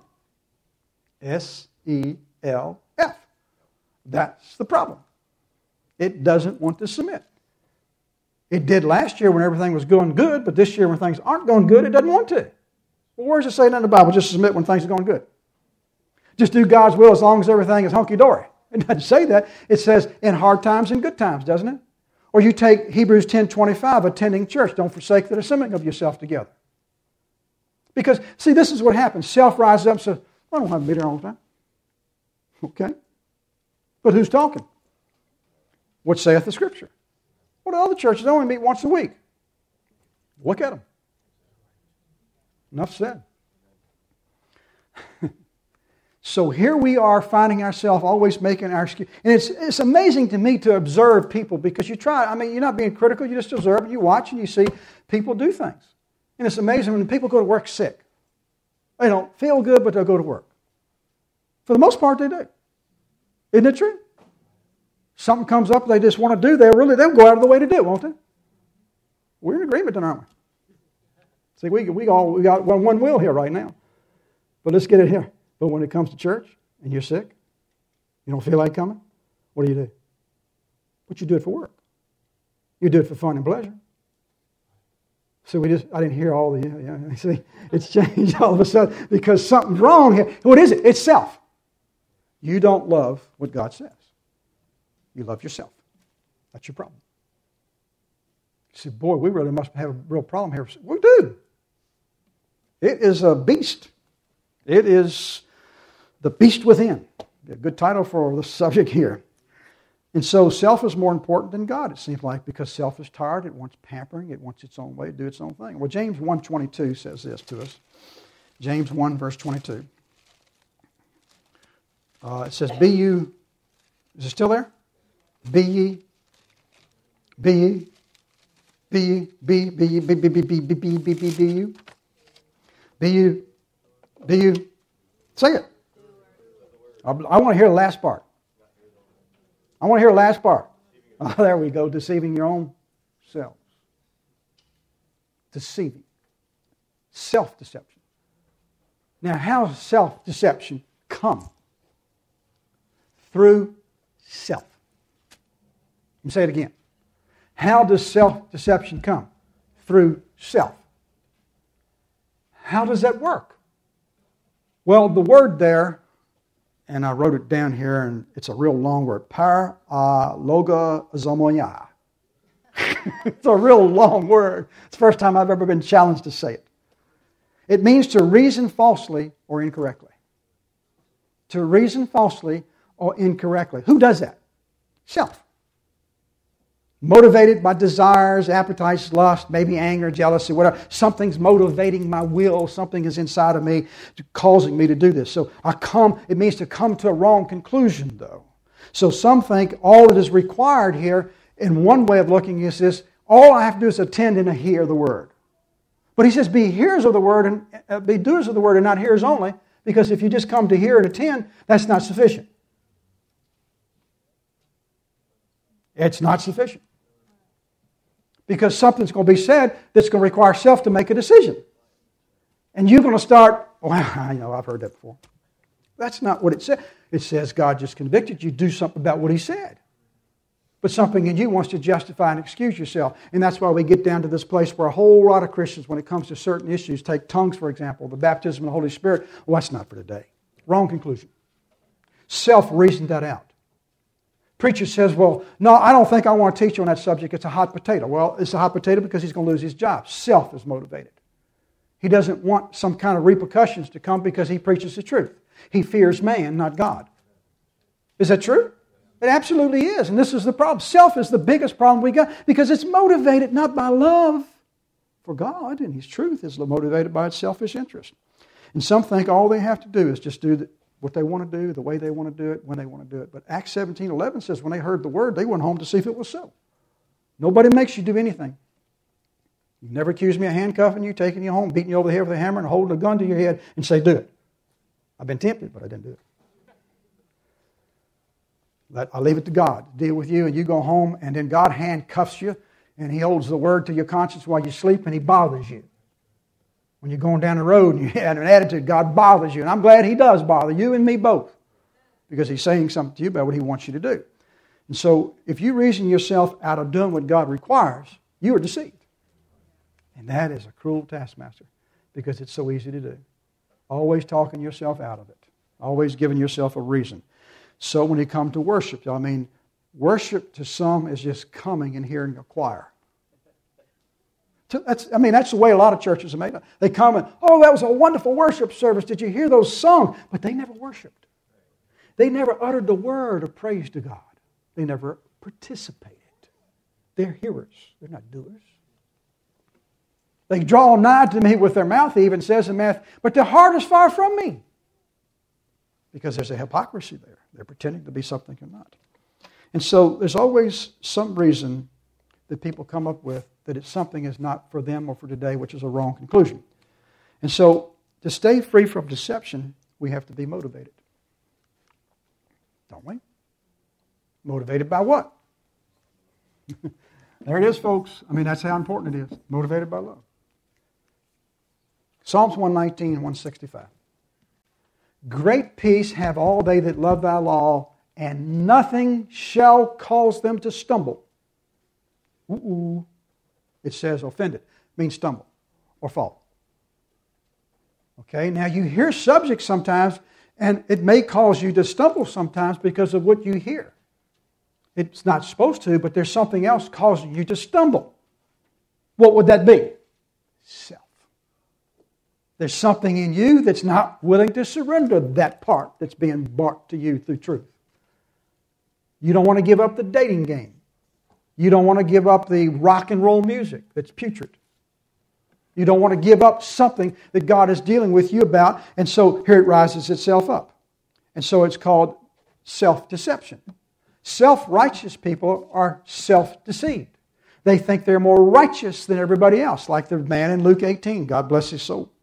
S-E-L-F. That's the problem. It doesn't want to submit. It did last year when everything was going good, but this year when things aren't going good, it doesn't want to. Well, where does it say that in the Bible? Just submit when things are going good. Just do God's will as long as everything is hunky-dory. It doesn't say that. It says in hard times and good times, doesn't it? Or you take Hebrews 10:25, attending church. Don't forsake the assembling of yourself together. Because, see, this is what happens. Self rises up and says, I don't have to be there all the time. Okay. But who's talking? What saith the Scripture? Well, the other churches only meet once a week. Look at them. Enough said. So here we are finding ourselves always making our excuse. And it's amazing to me to observe people because you try, you're not being critical, you just observe and you watch and you see people do things. And it's amazing when people go to work sick. They don't feel good, but they'll go to work. For the most part, they do. Isn't it true? Something comes up they just want to do, they'll go out of the way to do it, won't they? We're in agreement then, aren't we? See, we got one will here right now. But let's get it here. But when it comes to church and you're sick, you don't feel like coming, what do? But you do it for work. You do it for fun and pleasure. So I didn't hear all the, see, it's changed all of a sudden because something's wrong here. What is it? It's self. You don't love what God says. You love yourself. That's your problem. You say, boy, we really must have a real problem here. We do. It is a beast. It is the beast within. A good title for the subject here. And so self is more important than God, it seems like, because self is tired, it wants pampering, it wants its own way to do its own thing. Well, James 1:22 says this to us. James 1, verse 22. It says, be you, is it still there? Be ye, be ye, be ye, be you, be you, be you, be you. Say it. I want to hear the last part. I want to hear the last part. Oh, there we go. Deceiving your own selves. Deceiving. Self-deception. Now, how does self-deception come? Through self. Let me say it again. How does self-deception come? Through self. How does that work? Well, the word there, and I wrote it down here, and it's a real long word. Paralogozomonia. It's a real long word. It's the first time I've ever been challenged to say it. It means to reason falsely or incorrectly. To reason falsely or incorrectly. Who does that? Self. Motivated by desires, appetites, lust, maybe anger, jealousy, whatever. Something's motivating my will. Something is inside of me causing me to do this. So it means to come to a wrong conclusion, though. So some think all that is required here, in one way of looking is this, all I have to do is attend and hear the word. But he says, be hearers of the word and be doers of the word and not hearers only, because if you just come to hear and attend, that's not sufficient. It's not sufficient. Because something's going to be said that's going to require self to make a decision. And you're going to start, I've heard that before. That's not what it says. It says God just convicted you, do something about what He said. But something in you wants to justify and excuse yourself. And that's why we get down to this place where a whole lot of Christians, when it comes to certain issues, take tongues, for example, the baptism of the Holy Spirit. Well, that's not for today. Wrong conclusion. Self reasoned that out. Preacher says, well, no, I don't think I want to teach on that subject. It's a hot potato. Well, it's a hot potato because he's going to lose his job. Self is motivated. He doesn't want some kind of repercussions to come because he preaches the truth. He fears man, not God. Is that true? It absolutely is. And this is the problem. Self is the biggest problem we got because it's motivated not by love for God, and His truth is motivated by its selfish interest. And some think all they have to do is just do what they want to do, the way they want to do it, when they want to do it. But Acts 17:11 says when they heard the word, they went home to see if it was so. Nobody makes you do anything. You never accuse me of handcuffing you, taking you home, beating you over the head with a hammer, and holding a gun to your head and say, do it. I've been tempted, but I didn't do it. I leave it to God to deal with you, and you go home, and then God handcuffs you, and He holds the word to your conscience while you sleep, and He bothers you. When you're going down the road and you have an attitude, God bothers you. And I'm glad He does bother you and me both, because He's saying something to you about what He wants you to do. And so if you reason yourself out of doing what God requires, you are deceived. And that is a cruel taskmaster, because it's so easy to do. Always talking yourself out of it. Always giving yourself a reason. So when you come to worship, worship to some is just coming and hearing a choir. That's the way a lot of churches are made. They come and, that was a wonderful worship service. Did you hear those songs? But they never worshiped. They never uttered the word of praise to God. They never participated. They're hearers. They're not doers. They draw nigh to me with their mouth, he even says in Matthew, but their heart is far from me. Because there's a hypocrisy there. They're pretending to be something they're not. And so there's always some reason that people come up with that something is not for them or for today, which is a wrong conclusion. And so to stay free from deception, we have to be motivated. Don't we? Motivated by what? There it is, folks. That's how important it is. Motivated by love. Psalms 119 and 165. Great peace have all they that love thy law, and nothing shall cause them to stumble. It says offended. means stumble or fall. Okay, now you hear subjects sometimes, and it may cause you to stumble sometimes because of what you hear. It's not supposed to, but there's something else causing you to stumble. What would that be? Self. There's something in you that's not willing to surrender that part that's being brought to you through truth. You don't want to give up the dating game. You don't want to give up the rock and roll music that's putrid. You don't want to give up something that God is dealing with you about, and so here it rises itself up. And so it's called self-deception. Self-righteous people are self-deceived. They think they're more righteous than everybody else, like the man in Luke 18. God bless his soul.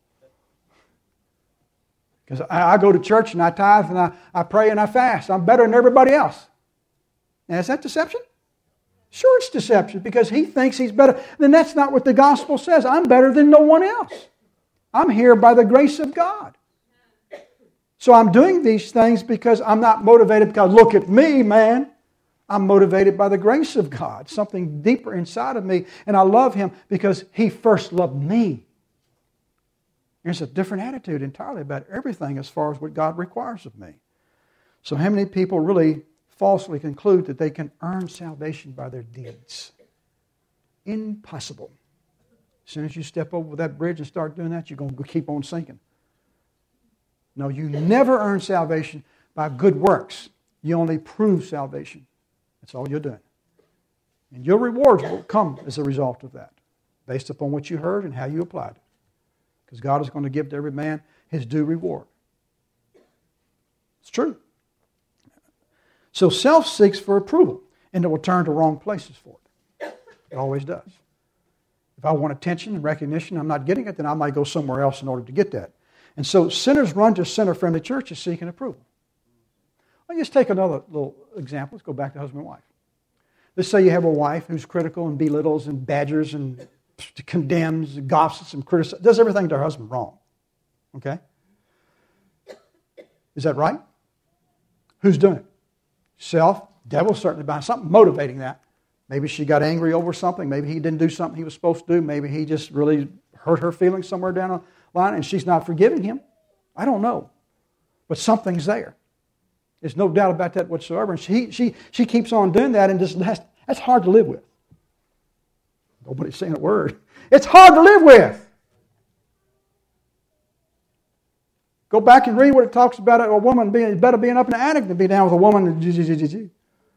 Because I go to church and I tithe and I pray and I fast. I'm better than everybody else. Now, is that deception? Sure, it's deception because he thinks he's better. Then that's not what the gospel says. I'm better than no one else. I'm here by the grace of God. So I'm doing these things because I'm not motivated because, look at me, man. I'm motivated by the grace of God, something deeper inside of me. And I love Him because He first loved me. There's a different attitude entirely about everything as far as what God requires of me. So how many people really falsely conclude that they can earn salvation by their deeds? Impossible. As soon as you step over that bridge and start doing that, you're going to keep on sinking. No, you never earn salvation by good works. You only prove salvation. That's all you're doing. And your rewards will come as a result of that, based upon what you heard and how you applied it. Because God is going to give to every man his due reward. It's true. So self seeks for approval, and it will turn to wrong places for it. It always does. If I want attention and recognition, I'm not getting it, then I might go somewhere else in order to get that. And so sinners run to sinner-friendly churches seeking approval. Let's just take another little example. Let's go back to husband and wife. Let's say you have a wife who's critical and belittles and badgers and condemns and gossips and criticizes, does everything to her husband wrong. Okay? Is that right? Who's doing it? Self. Devil's certainly behind something motivating that. Maybe she got angry over something. Maybe he didn't do something he was supposed to do. Maybe he just really hurt her feelings somewhere down the line and she's not forgiving him. I don't know. But something's there. There's no doubt about that whatsoever. And she keeps on doing that, and that's hard to live with. Nobody's saying a word. It's hard to live with. Go back and read what it talks about a woman being better being up in the attic than be down with a woman.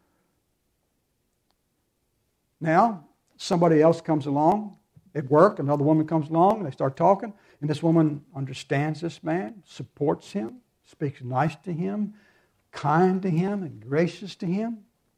Now, somebody else comes along at work, another woman comes along, and they start talking, and this woman understands this man, supports him, speaks nice to him, kind to him, and gracious to him.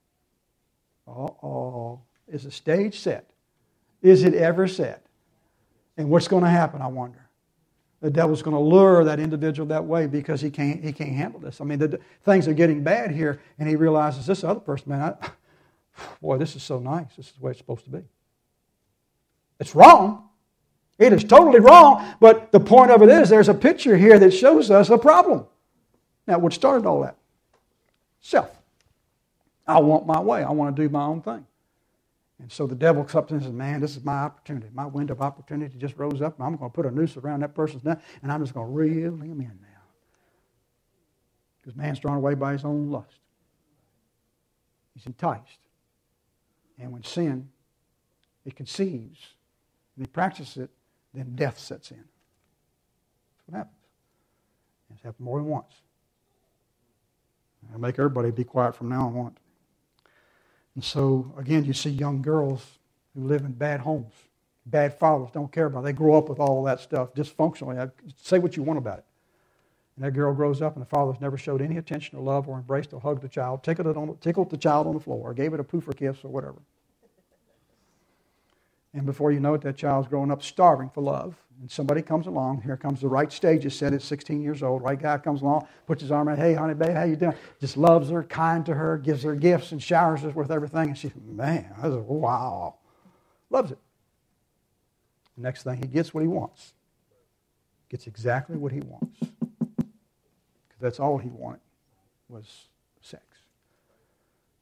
Is the stage set? Is it ever set? And what's going to happen, I wonder? The devil's going to lure that individual that way because he can't handle this. I mean, things are getting bad here, and he realizes this other person, man, boy, this is so nice. This is the way it's supposed to be. It's wrong. It is totally wrong, but the point of it is there's a picture here that shows us a problem. Now, what started all that? Self. I want my way. I want to do my own thing. And so the devil comes up and says, man, this is my opportunity. My window of opportunity just rose up, and I'm going to put a noose around that person's neck, and I'm just going to reel him in now. Because man's drawn away by his own lust. He's enticed. And when sin, it conceives, and he practices it, then death sets in. That's what happens. It's happened more than once. I'll make everybody be quiet from now on. And so, again, you see young girls who live in bad homes. Bad fathers don't care about it. They grow up with all that stuff dysfunctionally. Say what you want about it. And that girl grows up and the father's never showed any attention or love or embraced or hugged the child, tickled the child on the floor, or gave it a poofer kiss or whatever. And before you know it, that child's growing up starving for love. And somebody comes along. Here comes the right stage is set at 16 years old. Right guy comes along, puts his arm around, hey, honey, babe, how you doing? Just loves her, kind to her, gives her gifts and showers her with everything. And she's, man, wow. Loves it. The next thing, he gets what he wants. Gets exactly what he wants. Because that's all he wanted was sex.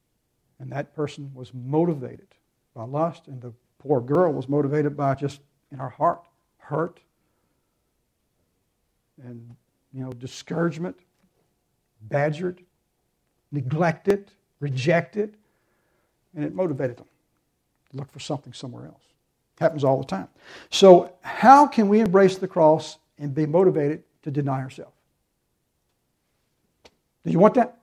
And that person was motivated by lust, and the poor girl was motivated by just in our heart, hurt and, discouragement, badgered, neglected, rejected, and it motivated them to look for something somewhere else. Happens all the time. So how can we embrace the cross and be motivated to deny ourselves? Do you want that?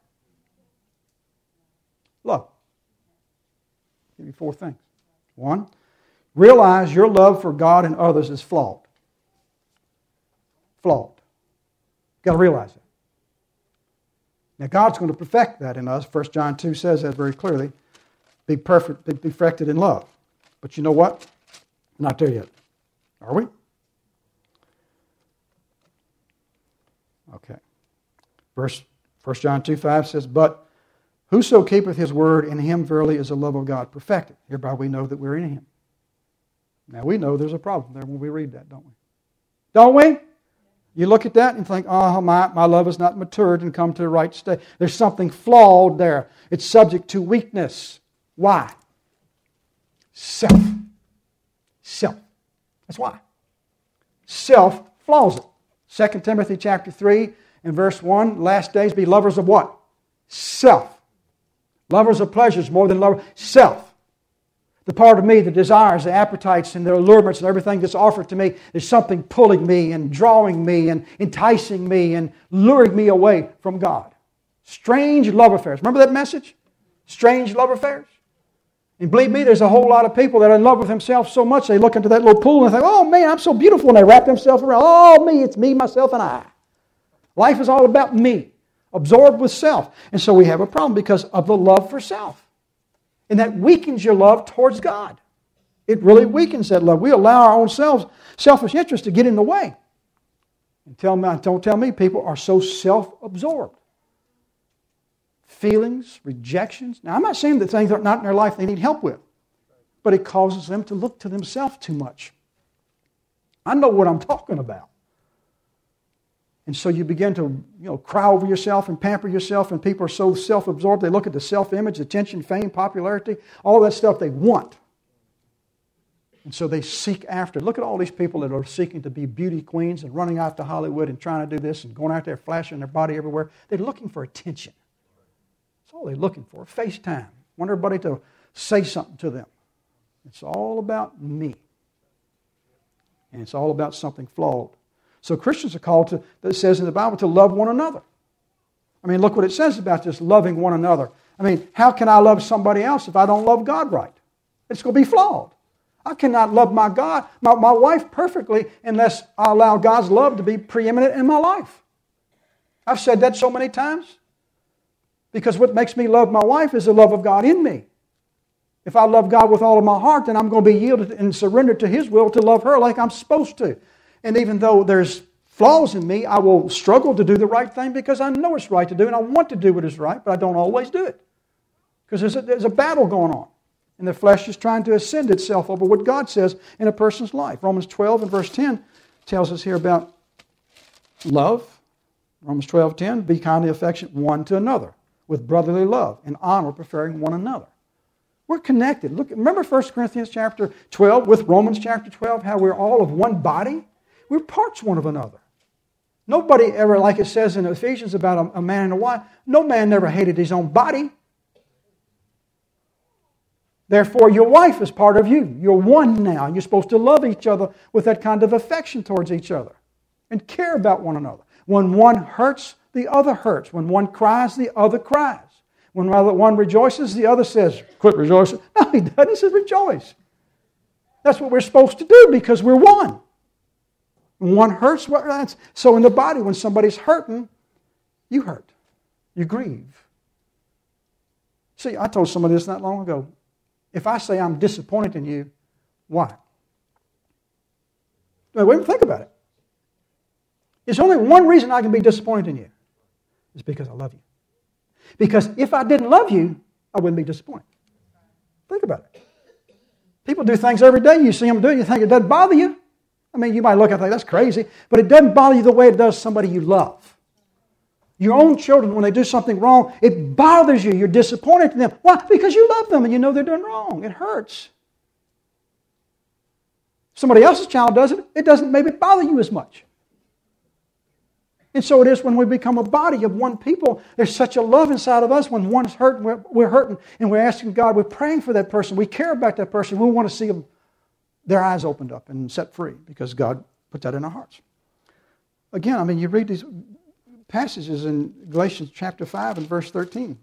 Love. Give you 4 things. 1, realize your love for God and others is flawed. Flawed. You've got to realize it. Now God's going to perfect that in us. 1 John 2 says that very clearly. Be perfect, be perfected in love. But you know what? We're not there yet. Are we? Okay. 1 John 2:5 says, but whoso keepeth his word, in him verily is the love of God perfected. Hereby we know that we're in him. Now we know there's a problem there when we read that, don't we? Don't we? You look at that and think, oh, my love has not matured and come to the right state. There's something flawed there. It's subject to weakness. Why? Self. Self. That's why. Self flaws it. 2 Timothy chapter 3 and verse 1, last days be lovers of what? Self. Lovers of pleasures more than lovers. Self. The part of me, the desires, the appetites, and the allurements and everything that's offered to me, there's something pulling me and drawing me and enticing me and luring me away from God. Strange love affairs. Remember that message? Strange love affairs? And believe me, there's a whole lot of people that are in love with themselves so much they look into that little pool and think, oh man, I'm so beautiful, and they wrap themselves around, oh me, it's me, myself, and I. Life is all about me, absorbed with self. And so we have a problem because of the love for self. And that weakens your love towards God. It really weakens that love. We allow our own selfish interest to get in the way. And don't tell me people are so self-absorbed. Feelings, rejections. Now, I'm not saying that things are not in their life they need help with. But it causes them to look to themselves too much. I know what I'm talking about. And so you begin to, cry over yourself and pamper yourself, and people are so self-absorbed, they look at the self-image, attention, fame, popularity, all that stuff they want. And so they seek after it. Look at all these people that are seeking to be beauty queens and running out to Hollywood and trying to do this and going out there flashing their body everywhere. They're looking for attention. That's all they're looking for. FaceTime. Want everybody to say something to them. It's all about me. And it's all about something flawed. So Christians are called to, that says in the Bible, to love one another. I mean, look what it says about this, loving one another. I mean, how can I love somebody else if I don't love God right? It's going to be flawed. I cannot love my wife perfectly unless I allow God's love to be preeminent in my life. I've said that so many times. Because what makes me love my wife is the love of God in me. If I love God with all of my heart, then I'm going to be yielded and surrendered to His will to love her like I'm supposed to. And even though there's flaws in me, I will struggle to do the right thing because I know it's right to do and I want to do what is right, but I don't always do it. Because there's a battle going on. And the flesh is trying to ascend itself over what God says in a person's life. Romans 12 and verse 10 tells us here about love. Romans 12:10, be kindly affectionate one to another with brotherly love and honor, preferring one another. We're connected. Look, remember 1 Corinthians chapter 12 with Romans chapter 12, how we're all of one body? We're parts one of another. Nobody ever, like it says in Ephesians about a man and a wife, no man never hated his own body. Therefore, your wife is part of you. You're one now. And you're supposed to love each other with that kind of affection towards each other and care about one another. When one hurts, the other hurts. When one cries, the other cries. When one rejoices, the other says, quit rejoicing. No, he doesn't. He says, rejoice. That's what we're supposed to do because we're one. When one hurts, so in the body, when somebody's hurting, you hurt. You grieve. See, I told somebody this not long ago. If I say I'm disappointed in you, why? Now, wait, think about it. There's only one reason I can be disappointed in you. It's because I love you. Because if I didn't love you, I wouldn't be disappointed. Think about it. People do things every day. You see them do it. You think it doesn't bother you. I mean, you might look and think, that's crazy. But it doesn't bother you the way it does somebody you love. Your own children, when they do something wrong, it bothers you. You're disappointed in them. Why? Because you love them and you know they're doing wrong. It hurts. Somebody else's child does it, it doesn't maybe bother you as much. And so it is when we become a body of one people. There's such a love inside of us. When one's hurt, we're hurting, and we're asking God, we're praying for that person. We care about that person. We want to see them, their eyes opened up and set free because God put that in our hearts. Again, I mean, you read these passages in Galatians chapter 5 and verse 13.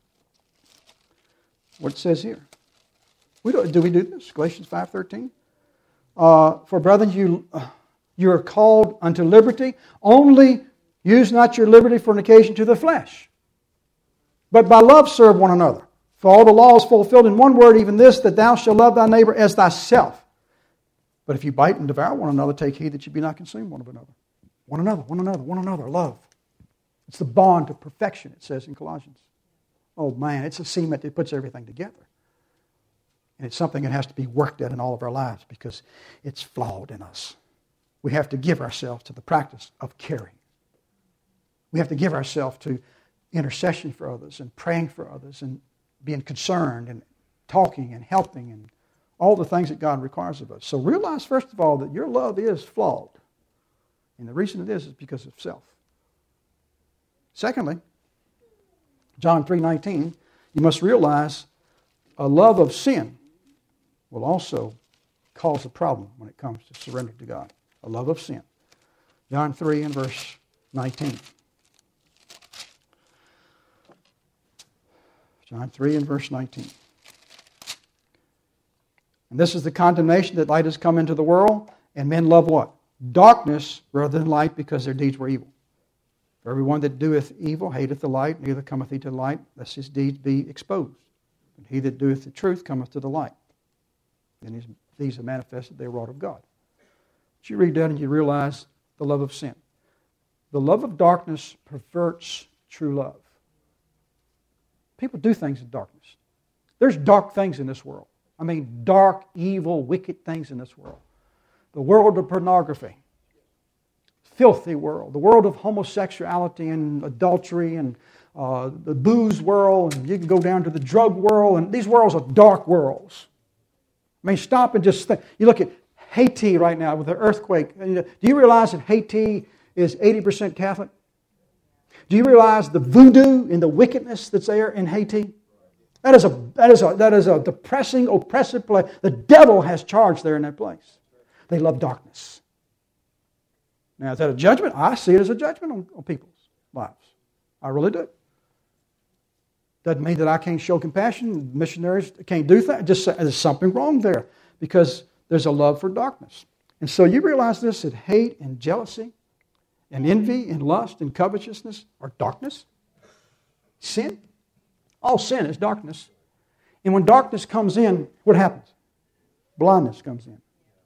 What it says here. Do we do this? Galatians 5:13. For brethren, you are called unto liberty. Only use not your liberty for an occasion to the flesh, but by love serve one another. For all the law is fulfilled in one word, even this, that thou shalt love thy neighbor as thyself. But if you bite and devour one another, take heed that you be not consumed one of another. One another, love. It's the bond of perfection, it says in Colossians. Oh man, it's a cement that puts everything together. And it's something that has to be worked at in all of our lives because it's flawed in us. We have to give ourselves to the practice of caring. We have to give ourselves to intercession for others and praying for others and being concerned and talking and helping and all the things that God requires of us. So realize, first of all, that your love is flawed. And the reason it is because of self. Secondly, John 3:19, you must realize a love of sin will also cause a problem when it comes to surrender to God. A love of sin. John 3 and verse 19. John 3 and verse 19. And this is the condemnation that light has come into the world, and men love what? Darkness rather than light, because their deeds were evil. For everyone that doeth evil hateth the light, neither cometh he to the light, lest his deeds be exposed. And he that doeth the truth cometh to the light. And these are manifested, they are wrought of God. But you read that and you realize the love of sin. The love of darkness perverts true love. People do things in darkness. There's dark things in this world. I mean, dark, evil, wicked things in this world. The world of pornography, filthy world, the world of homosexuality and adultery and the booze world, and you can go down to the drug world, and these worlds are dark worlds. I mean, stop and just think. You look at Haiti right now with the earthquake. Do you realize that Haiti is 80% Catholic? Do you realize the voodoo and the wickedness that's there in Haiti? That is a depressing, oppressive place. The devil has charge there in that place. They love darkness. Now, is that a judgment? I see it as a judgment on people's lives. I really do. Doesn't mean that I can't show compassion. Missionaries can't do that. Just there's something wrong there because there's a love for darkness. And so you realize this, that hate and jealousy and envy and lust and covetousness are darkness. Sin. All sin is darkness. And when darkness comes in, what happens? Blindness comes in.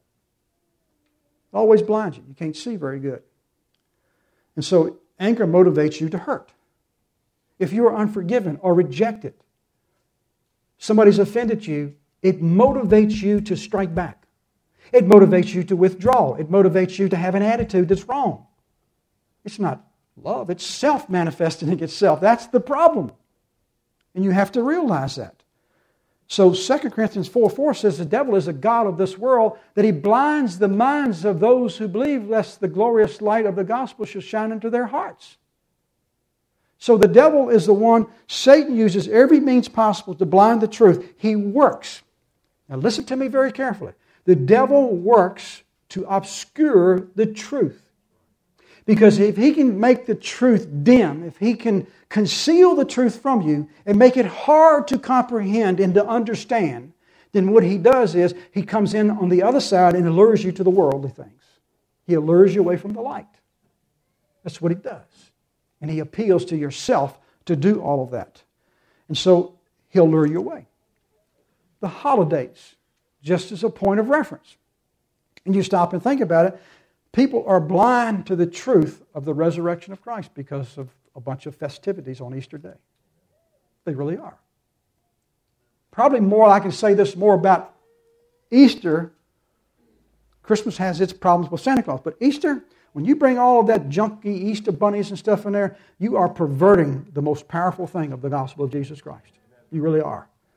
It always blinds you. You can't see very good. And so anger motivates you to hurt. If you are unforgiven or rejected, somebody's offended you, it motivates you to strike back. It motivates you to withdraw. It motivates you to have an attitude that's wrong. It's not love. It's self-manifesting itself. That's the problem. And you have to realize that. So 2 Corinthians 4:4 says the devil is a god of this world, that he blinds the minds of those who believe, lest the glorious light of the gospel shall shine into their hearts. So the devil is the one, Satan uses every means possible to blind the truth. He works. Now listen to me very carefully. The devil works to obscure the truth. Because if he can make the truth dim, if he can conceal the truth from you and make it hard to comprehend and to understand, then what he does is he comes in on the other side and allures you to the worldly things. He allures you away from the light. That's what he does. And he appeals to yourself to do all of that. And so he'll lure you away. The holidays, just as a point of reference. And you stop and think about it. People are blind to the truth of the resurrection of Christ because of a bunch of festivities on Easter Day. They really are. Probably more, I can say this more about Easter. Christmas has its problems with Santa Claus. But Easter, when you bring all of that junky Easter bunnies and stuff in there, you are perverting the most powerful thing of the gospel of Jesus Christ. You really are.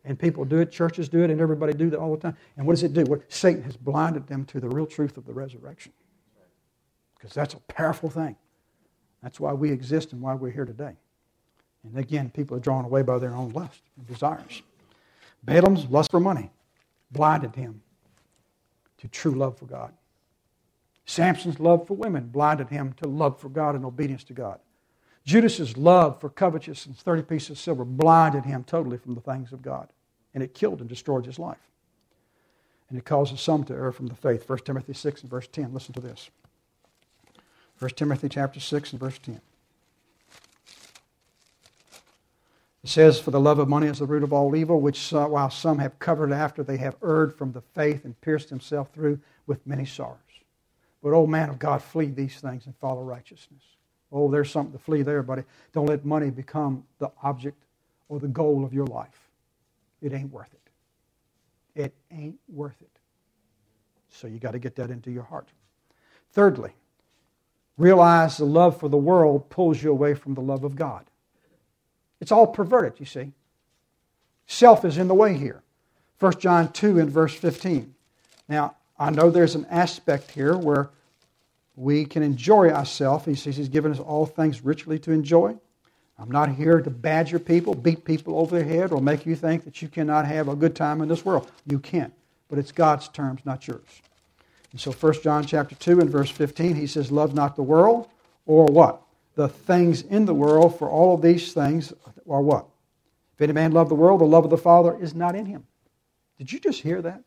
And people do it, churches do it, and everybody do that all the time. And what does it do? Satan has blinded them to the real truth of the resurrection. Because that's a powerful thing. That's why we exist and why we're here today. And again, people are drawn away by their own lust and desires. Balaam's lust for money blinded him to true love for God. Samson's love for women blinded him to love for God and obedience to God. Judas's love for covetousness, 30 pieces of silver, blinded him totally from the things of God. And it killed and destroyed his life. And it causes some to err from the faith. 1 Timothy 6 and verse 10. Listen to this. 1 Timothy chapter 6 and verse 10. It says, "For the love of money is the root of all evil, which while some have covered after, they have erred from the faith and pierced themselves through with many sorrows. But, O man of God, flee these things and follow righteousness." Oh, there's something to flee there, buddy. Don't let money become the object or the goal of your life. It ain't worth it. It ain't worth it. So you got to get that into your heart. Thirdly, realize the love for the world pulls you away from the love of God. It's all perverted, you see. Self is in the way here. 1 John 2 and verse 15. Now, I know there's an aspect here where we can enjoy ourselves. He says He's given us all things richly to enjoy. I'm not here to badger people, beat people over the head, or make you think that you cannot have a good time in this world. You can. But it's God's terms, not yours. And so 1 John chapter 2 and verse 15, he says, "Love not the world," or what? "The things in the world, for all of these things are" what? "If any man love the world, the love of the Father is not in him." Did you just hear that?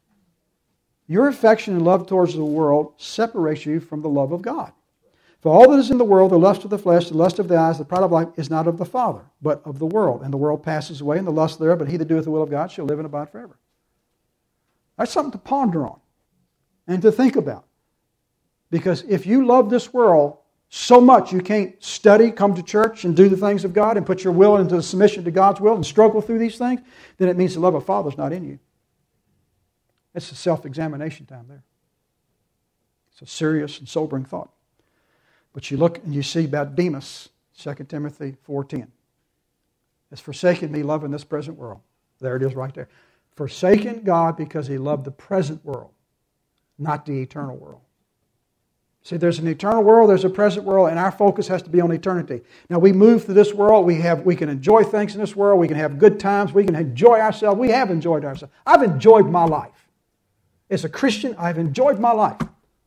Your affection and love towards the world separates you from the love of God. "For all that is in the world, the lust of the flesh, the lust of the eyes, the pride of life, is not of the Father, but of the world. And the world passes away, and the lust thereof, but he that doeth the will of God shall live and abide forever." That's something to ponder on and to think about. Because if you love this world so much you can't study, come to church, and do the things of God, and put your will into submission to God's will, and struggle through these things, then it means the love of the Father is not in you. It's a self-examination time there. It's a serious and sobering thought. But you look and you see about Demas, 2 Timothy 4:10. "Has forsaken me, loving this present world." There it is right there. Forsaken God because he loved the present world, not the eternal world. See, there's an eternal world, there's a present world, and our focus has to be on eternity. Now, we move through this world, we can enjoy things in this world, we can have good times, we can enjoy ourselves. We have enjoyed ourselves. I've enjoyed my life. As a Christian, I've enjoyed my life.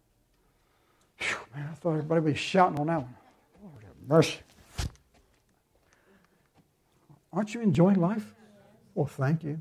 Whew, man, I thought everybody would be shouting on that one. Lord have mercy. Aren't you enjoying life? Well, thank you.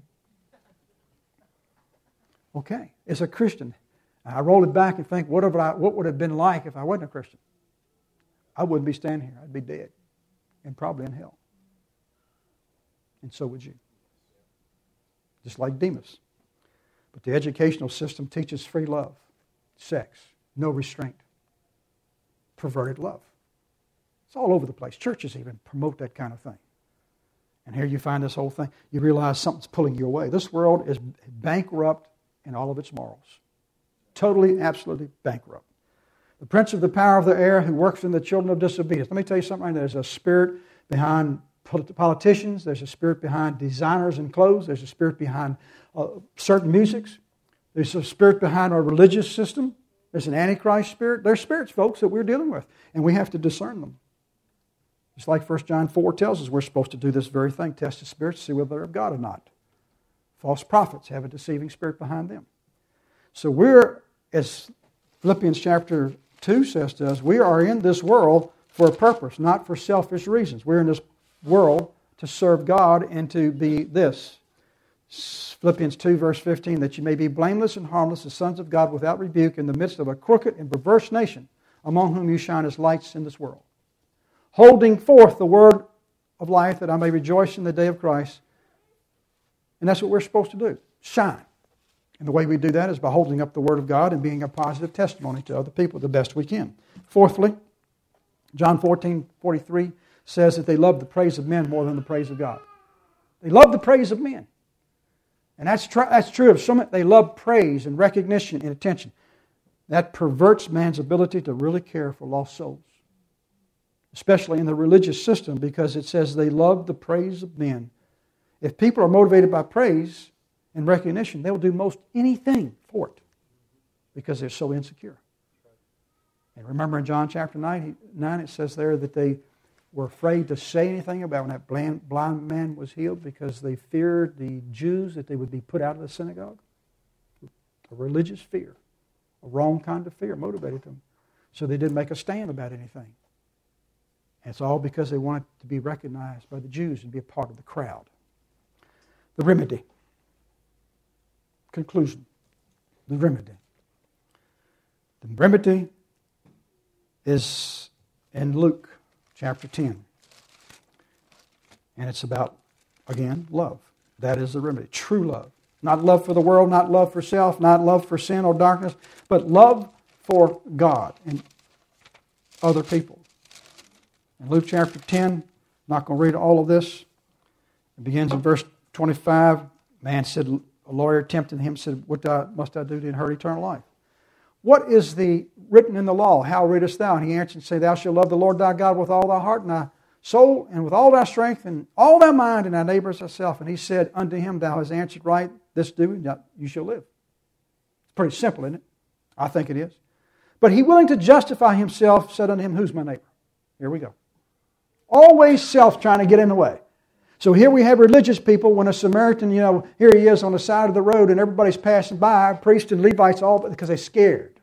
Okay, as a Christian, I roll it back and think, what would it have been like if I wasn't a Christian? I wouldn't be standing here. I'd be dead and probably in hell. And so would you. Just like Demas. But the educational system teaches free love, sex, no restraint, perverted love. It's all over the place. Churches even promote that kind of thing. And here you find this whole thing. You realize something's pulling you away. This world is bankrupt in all of its morals. Totally, absolutely bankrupt. The prince of the power of the air who works in the children of disobedience. Let me tell you something. There's a spirit behind politicians. There's a spirit behind designers and clothes. There's a spirit behind certain musics. There's a spirit behind our religious system. There's an antichrist spirit. There's spirits, folks, that we're dealing with. And we have to discern them. Just like 1 John 4 tells us, we're supposed to do this very thing. Test the spirits, see whether they're of God or not. False prophets have a deceiving spirit behind them. So we're, as Philippians chapter 2 says to us, we are in this world for a purpose, not for selfish reasons. We're in this world to serve God and to be this. Philippians 2 verse 15, that you may be blameless and harmless as sons of God without rebuke in the midst of a crooked and perverse nation, among whom you shine as lights in this world, holding forth the word of life, that I may rejoice in the day of Christ. And that's what we're supposed to do, shine. And the way we do that is by holding up the Word of God and being a positive testimony to other people the best we can. Fourthly, John 14:43 says that they love the praise of men more than the praise of God. They love the praise of men. And that's true of some. They love praise and recognition and attention. That perverts man's ability to really care for lost souls, especially in the religious system, because it says they love the praise of men If people are motivated by praise and recognition, they will do most anything for it because they're so insecure. And remember in John chapter 9 it says there that they were afraid to say anything about when that blind man was healed because they feared the Jews, that they would be put out of the synagogue. A religious fear, a wrong kind of fear motivated them. So they didn't make a stand about anything. And it's all because they wanted to be recognized by the Jews and be a part of the crowd. The remedy. Conclusion. The remedy. The remedy is in Luke chapter 10. And it's about, again, love. That is the remedy. True love. Not love for the world, not love for self, not love for sin or darkness, but love for God and other people. In Luke chapter 10, I'm not going to read all of this. It begins in verse 25. Man said, a lawyer tempted him, said, what must I do to inherit eternal life? What is written in the law? How readest thou? And he answered and said, Thou shalt love the Lord thy God with all thy heart and thy soul, and with all thy strength, and all thy mind, and thy neighbor as thyself. And he said unto him, Thou hast answered right, this do, and you shall live. It's pretty simple, isn't it? I think it is. But he, willing to justify himself, said unto him, Who's my neighbor? Here we go. Always self trying to get in the way. So here we have religious people. When a Samaritan, here he is on the side of the road and everybody's passing by, priests and Levites, all because they're scared.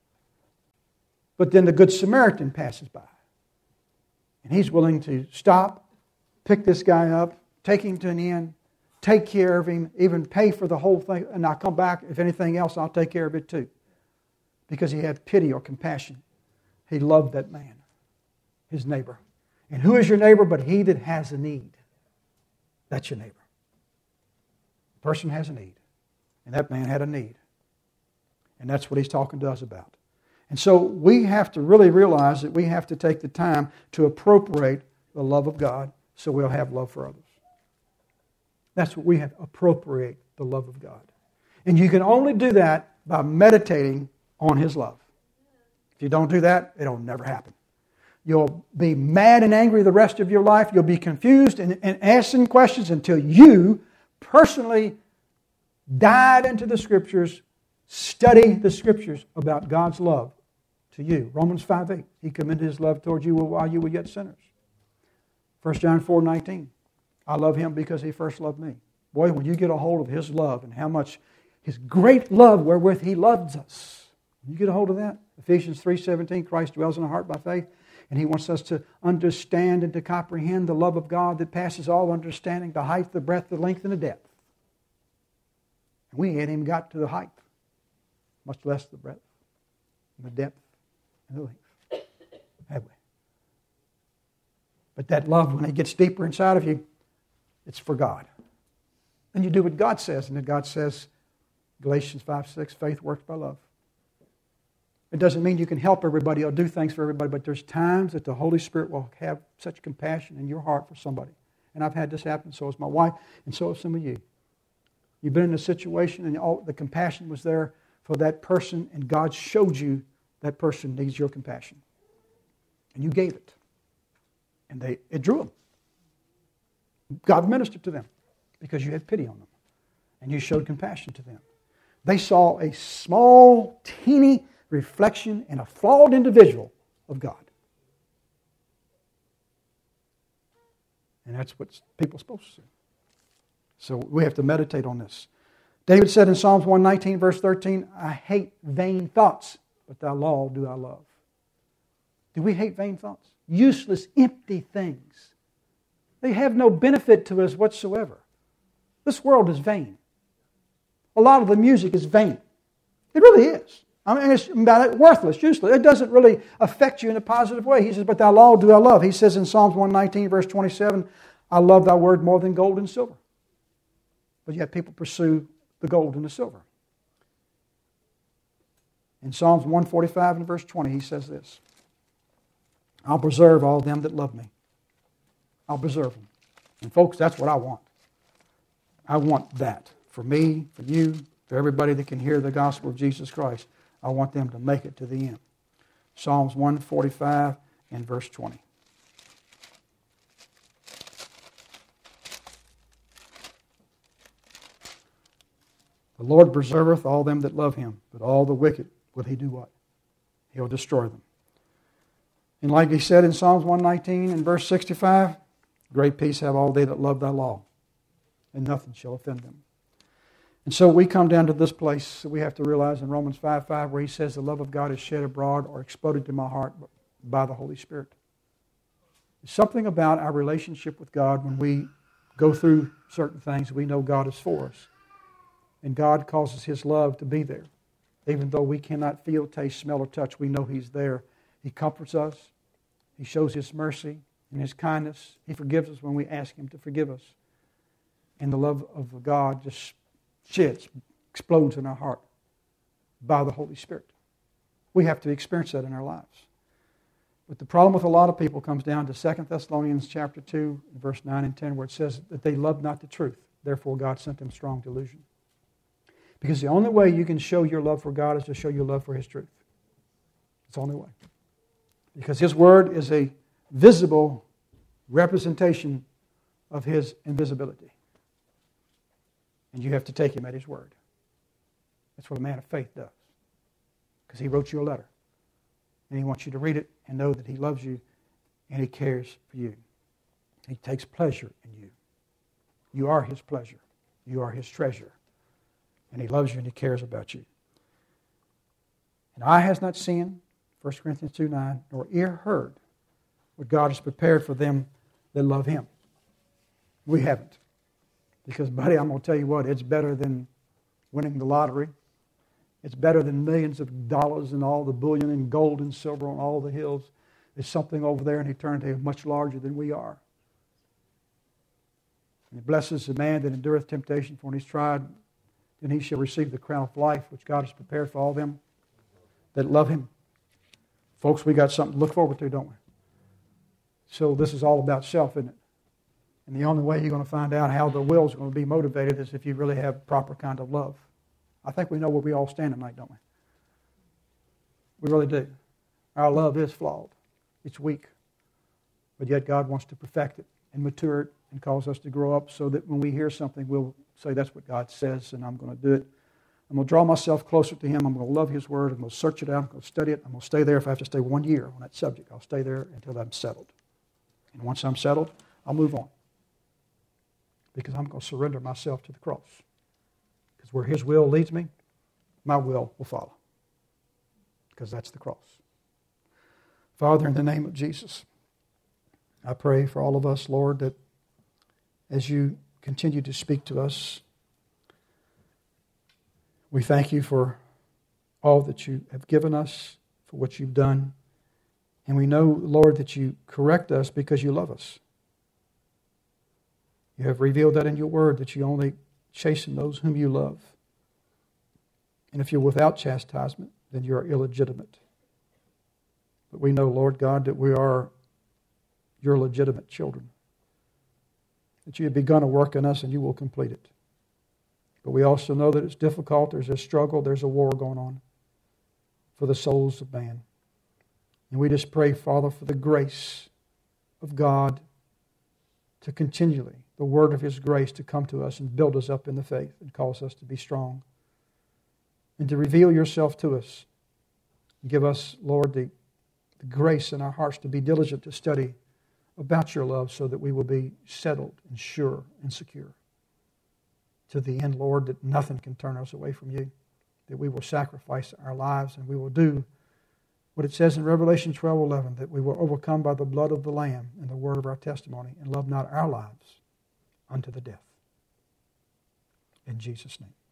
But then the Good Samaritan passes by. And he's willing to stop, pick this guy up, take him to an inn, take care of him, even pay for the whole thing, and I'll come back. If anything else, I'll take care of it too. Because he had pity or compassion. He loved that man, his neighbor. And who is your neighbor but he that has a need? That's your neighbor. The person has a need. And that man had a need. And that's what he's talking to us about. And so we have to really realize that we have to take the time to appropriate the love of God so we'll have love for others. That's what we have, appropriate the love of God. And you can only do that by meditating on His love. If you don't do that, it'll never happen. You'll be mad and angry the rest of your life. You'll be confused and asking questions until you personally dive into the Scriptures, study the Scriptures about God's love to you. Romans 5:8. He commended His love towards you while you were yet sinners. 1 John 4:19. I love Him because He first loved me. Boy, when you get a hold of His love and how much His great love wherewith He loves us, when you get a hold of that, Ephesians 3:17, Christ dwells in our heart by faith, and He wants us to understand and to comprehend the love of God that passes all understanding, the height, the breadth, the length, and the depth. And we ain't even got to the height, much less the breadth, and the depth, and the length. Have we? But that love, when it gets deeper inside of you, it's for God. And you do what God says. And then God says, Galatians 5:6, faith works by love. It doesn't mean you can help everybody or do things for everybody, but there's times that the Holy Spirit will have such compassion in your heart for somebody. And I've had this happen, so has my wife, and so have some of you. You've been in a situation and all the compassion was there for that person, and God showed you that person needs your compassion. And you gave it. And it drew them. God ministered to them because you had pity on them. And you showed compassion to them. They saw a small, teeny reflection in a flawed individual of God. And that's what people are supposed to see. So we have to meditate on this. David said in Psalms 119, verse 13, I hate vain thoughts, but thy law do I love. Do we hate vain thoughts? Useless, empty things. They have no benefit to us whatsoever. This world is vain. A lot of the music is vain. It really is. I mean, it's worthless, useless. It doesn't really affect you in a positive way. He says, but thy law do I love. He says in Psalms 119, verse 27, I love thy word more than gold and silver. But yet people pursue the gold and the silver. In Psalms 145 and verse 20, he says this, I'll preserve all them that love me. I'll preserve them. And folks, that's what I want. I want that for me, for you, for everybody that can hear the gospel of Jesus Christ. I want them to make it to the end. Psalms 145 and verse 20. The Lord preserveth all them that love him, but all the wicked will he do what? He'll destroy them. And like he said in Psalms 119 and verse 65, great peace have all they that love thy law, and nothing shall offend them. And so we come down to this place that we have to realize in Romans 5:5, where he says the love of God is shed abroad or exploded to my heart by the Holy Spirit. There's something about our relationship with God when we go through certain things, we know God is for us. And God causes his love to be there. Even though we cannot feel, taste, smell, or touch, we know he's there. He comforts us. He shows his mercy and his kindness. He forgives us when we ask him to forgive us. And the love of God just explodes in our heart by the Holy Spirit. We have to experience that in our lives. But the problem with a lot of people comes down to 2 Thessalonians chapter 2, verse 9 and 10, where it says that they loved not the truth. Therefore God sent them strong delusion. Because the only way you can show your love for God is to show your love for his truth. It's the only way. Because his word is a visible representation of his invisibility. And you have to take him at his word. That's what a man of faith does. Because he wrote you a letter. And he wants you to read it and know that he loves you and he cares for you. He takes pleasure in you. You are his pleasure. You are his treasure. And he loves you and he cares about you. And eye has not seen, 1 Corinthians 2:9, nor ear heard what God has prepared for them that love him. We haven't. Because, buddy, I'm going to tell you what, it's better than winning the lottery. It's better than millions of dollars and all the bullion and gold and silver on all the hills. There's something over there in eternity much larger than we are. And it blesses the man that endureth temptation, for when he's tried, then he shall receive the crown of life, which God has prepared for all them that love him. Folks, we got something to look forward to, don't we? So this is all about self, isn't it? And the only way you're going to find out how the will is going to be motivated is if you really have proper kind of love. I think we know where we all stand tonight, don't we? We really do. Our love is flawed. It's weak. But yet God wants to perfect it and mature it and cause us to grow up so that when we hear something, we'll say, that's what God says, and I'm going to do it. I'm going to draw myself closer to him. I'm going to love his word. I'm going to search it out. I'm going to study it. I'm going to stay there. If I have to stay 1 year on that subject, I'll stay there until I'm settled. And once I'm settled, I'll move on. Because I'm going to surrender myself to the cross. Because where his will leads me, my will follow. Because that's the cross. Father, in the name of Jesus, I pray for all of us, Lord, that as you continue to speak to us, we thank you for all that you have given us, for what you've done. And we know, Lord, that you correct us because you love us. You have revealed that in your word, that you only chasten those whom you love. And if you're without chastisement, then you are illegitimate. But we know, Lord God, that we are your legitimate children. That you have begun a work in us and you will complete it. But we also know that it's difficult, there's a struggle, there's a war going on for the souls of man. And we just pray, Father, for the grace of God to continually, the word of his grace to come to us and build us up in the faith and cause us to be strong. And to reveal yourself to us. Give us, Lord, the grace in our hearts to be diligent to study about your love so that we will be settled and sure and secure. To the end, Lord, that nothing can turn us away from you. That we will sacrifice our lives and we will do what it says in Revelation 12:11, that we were overcome by the blood of the Lamb and the word of our testimony, and love not our lives unto the death. In Jesus' name.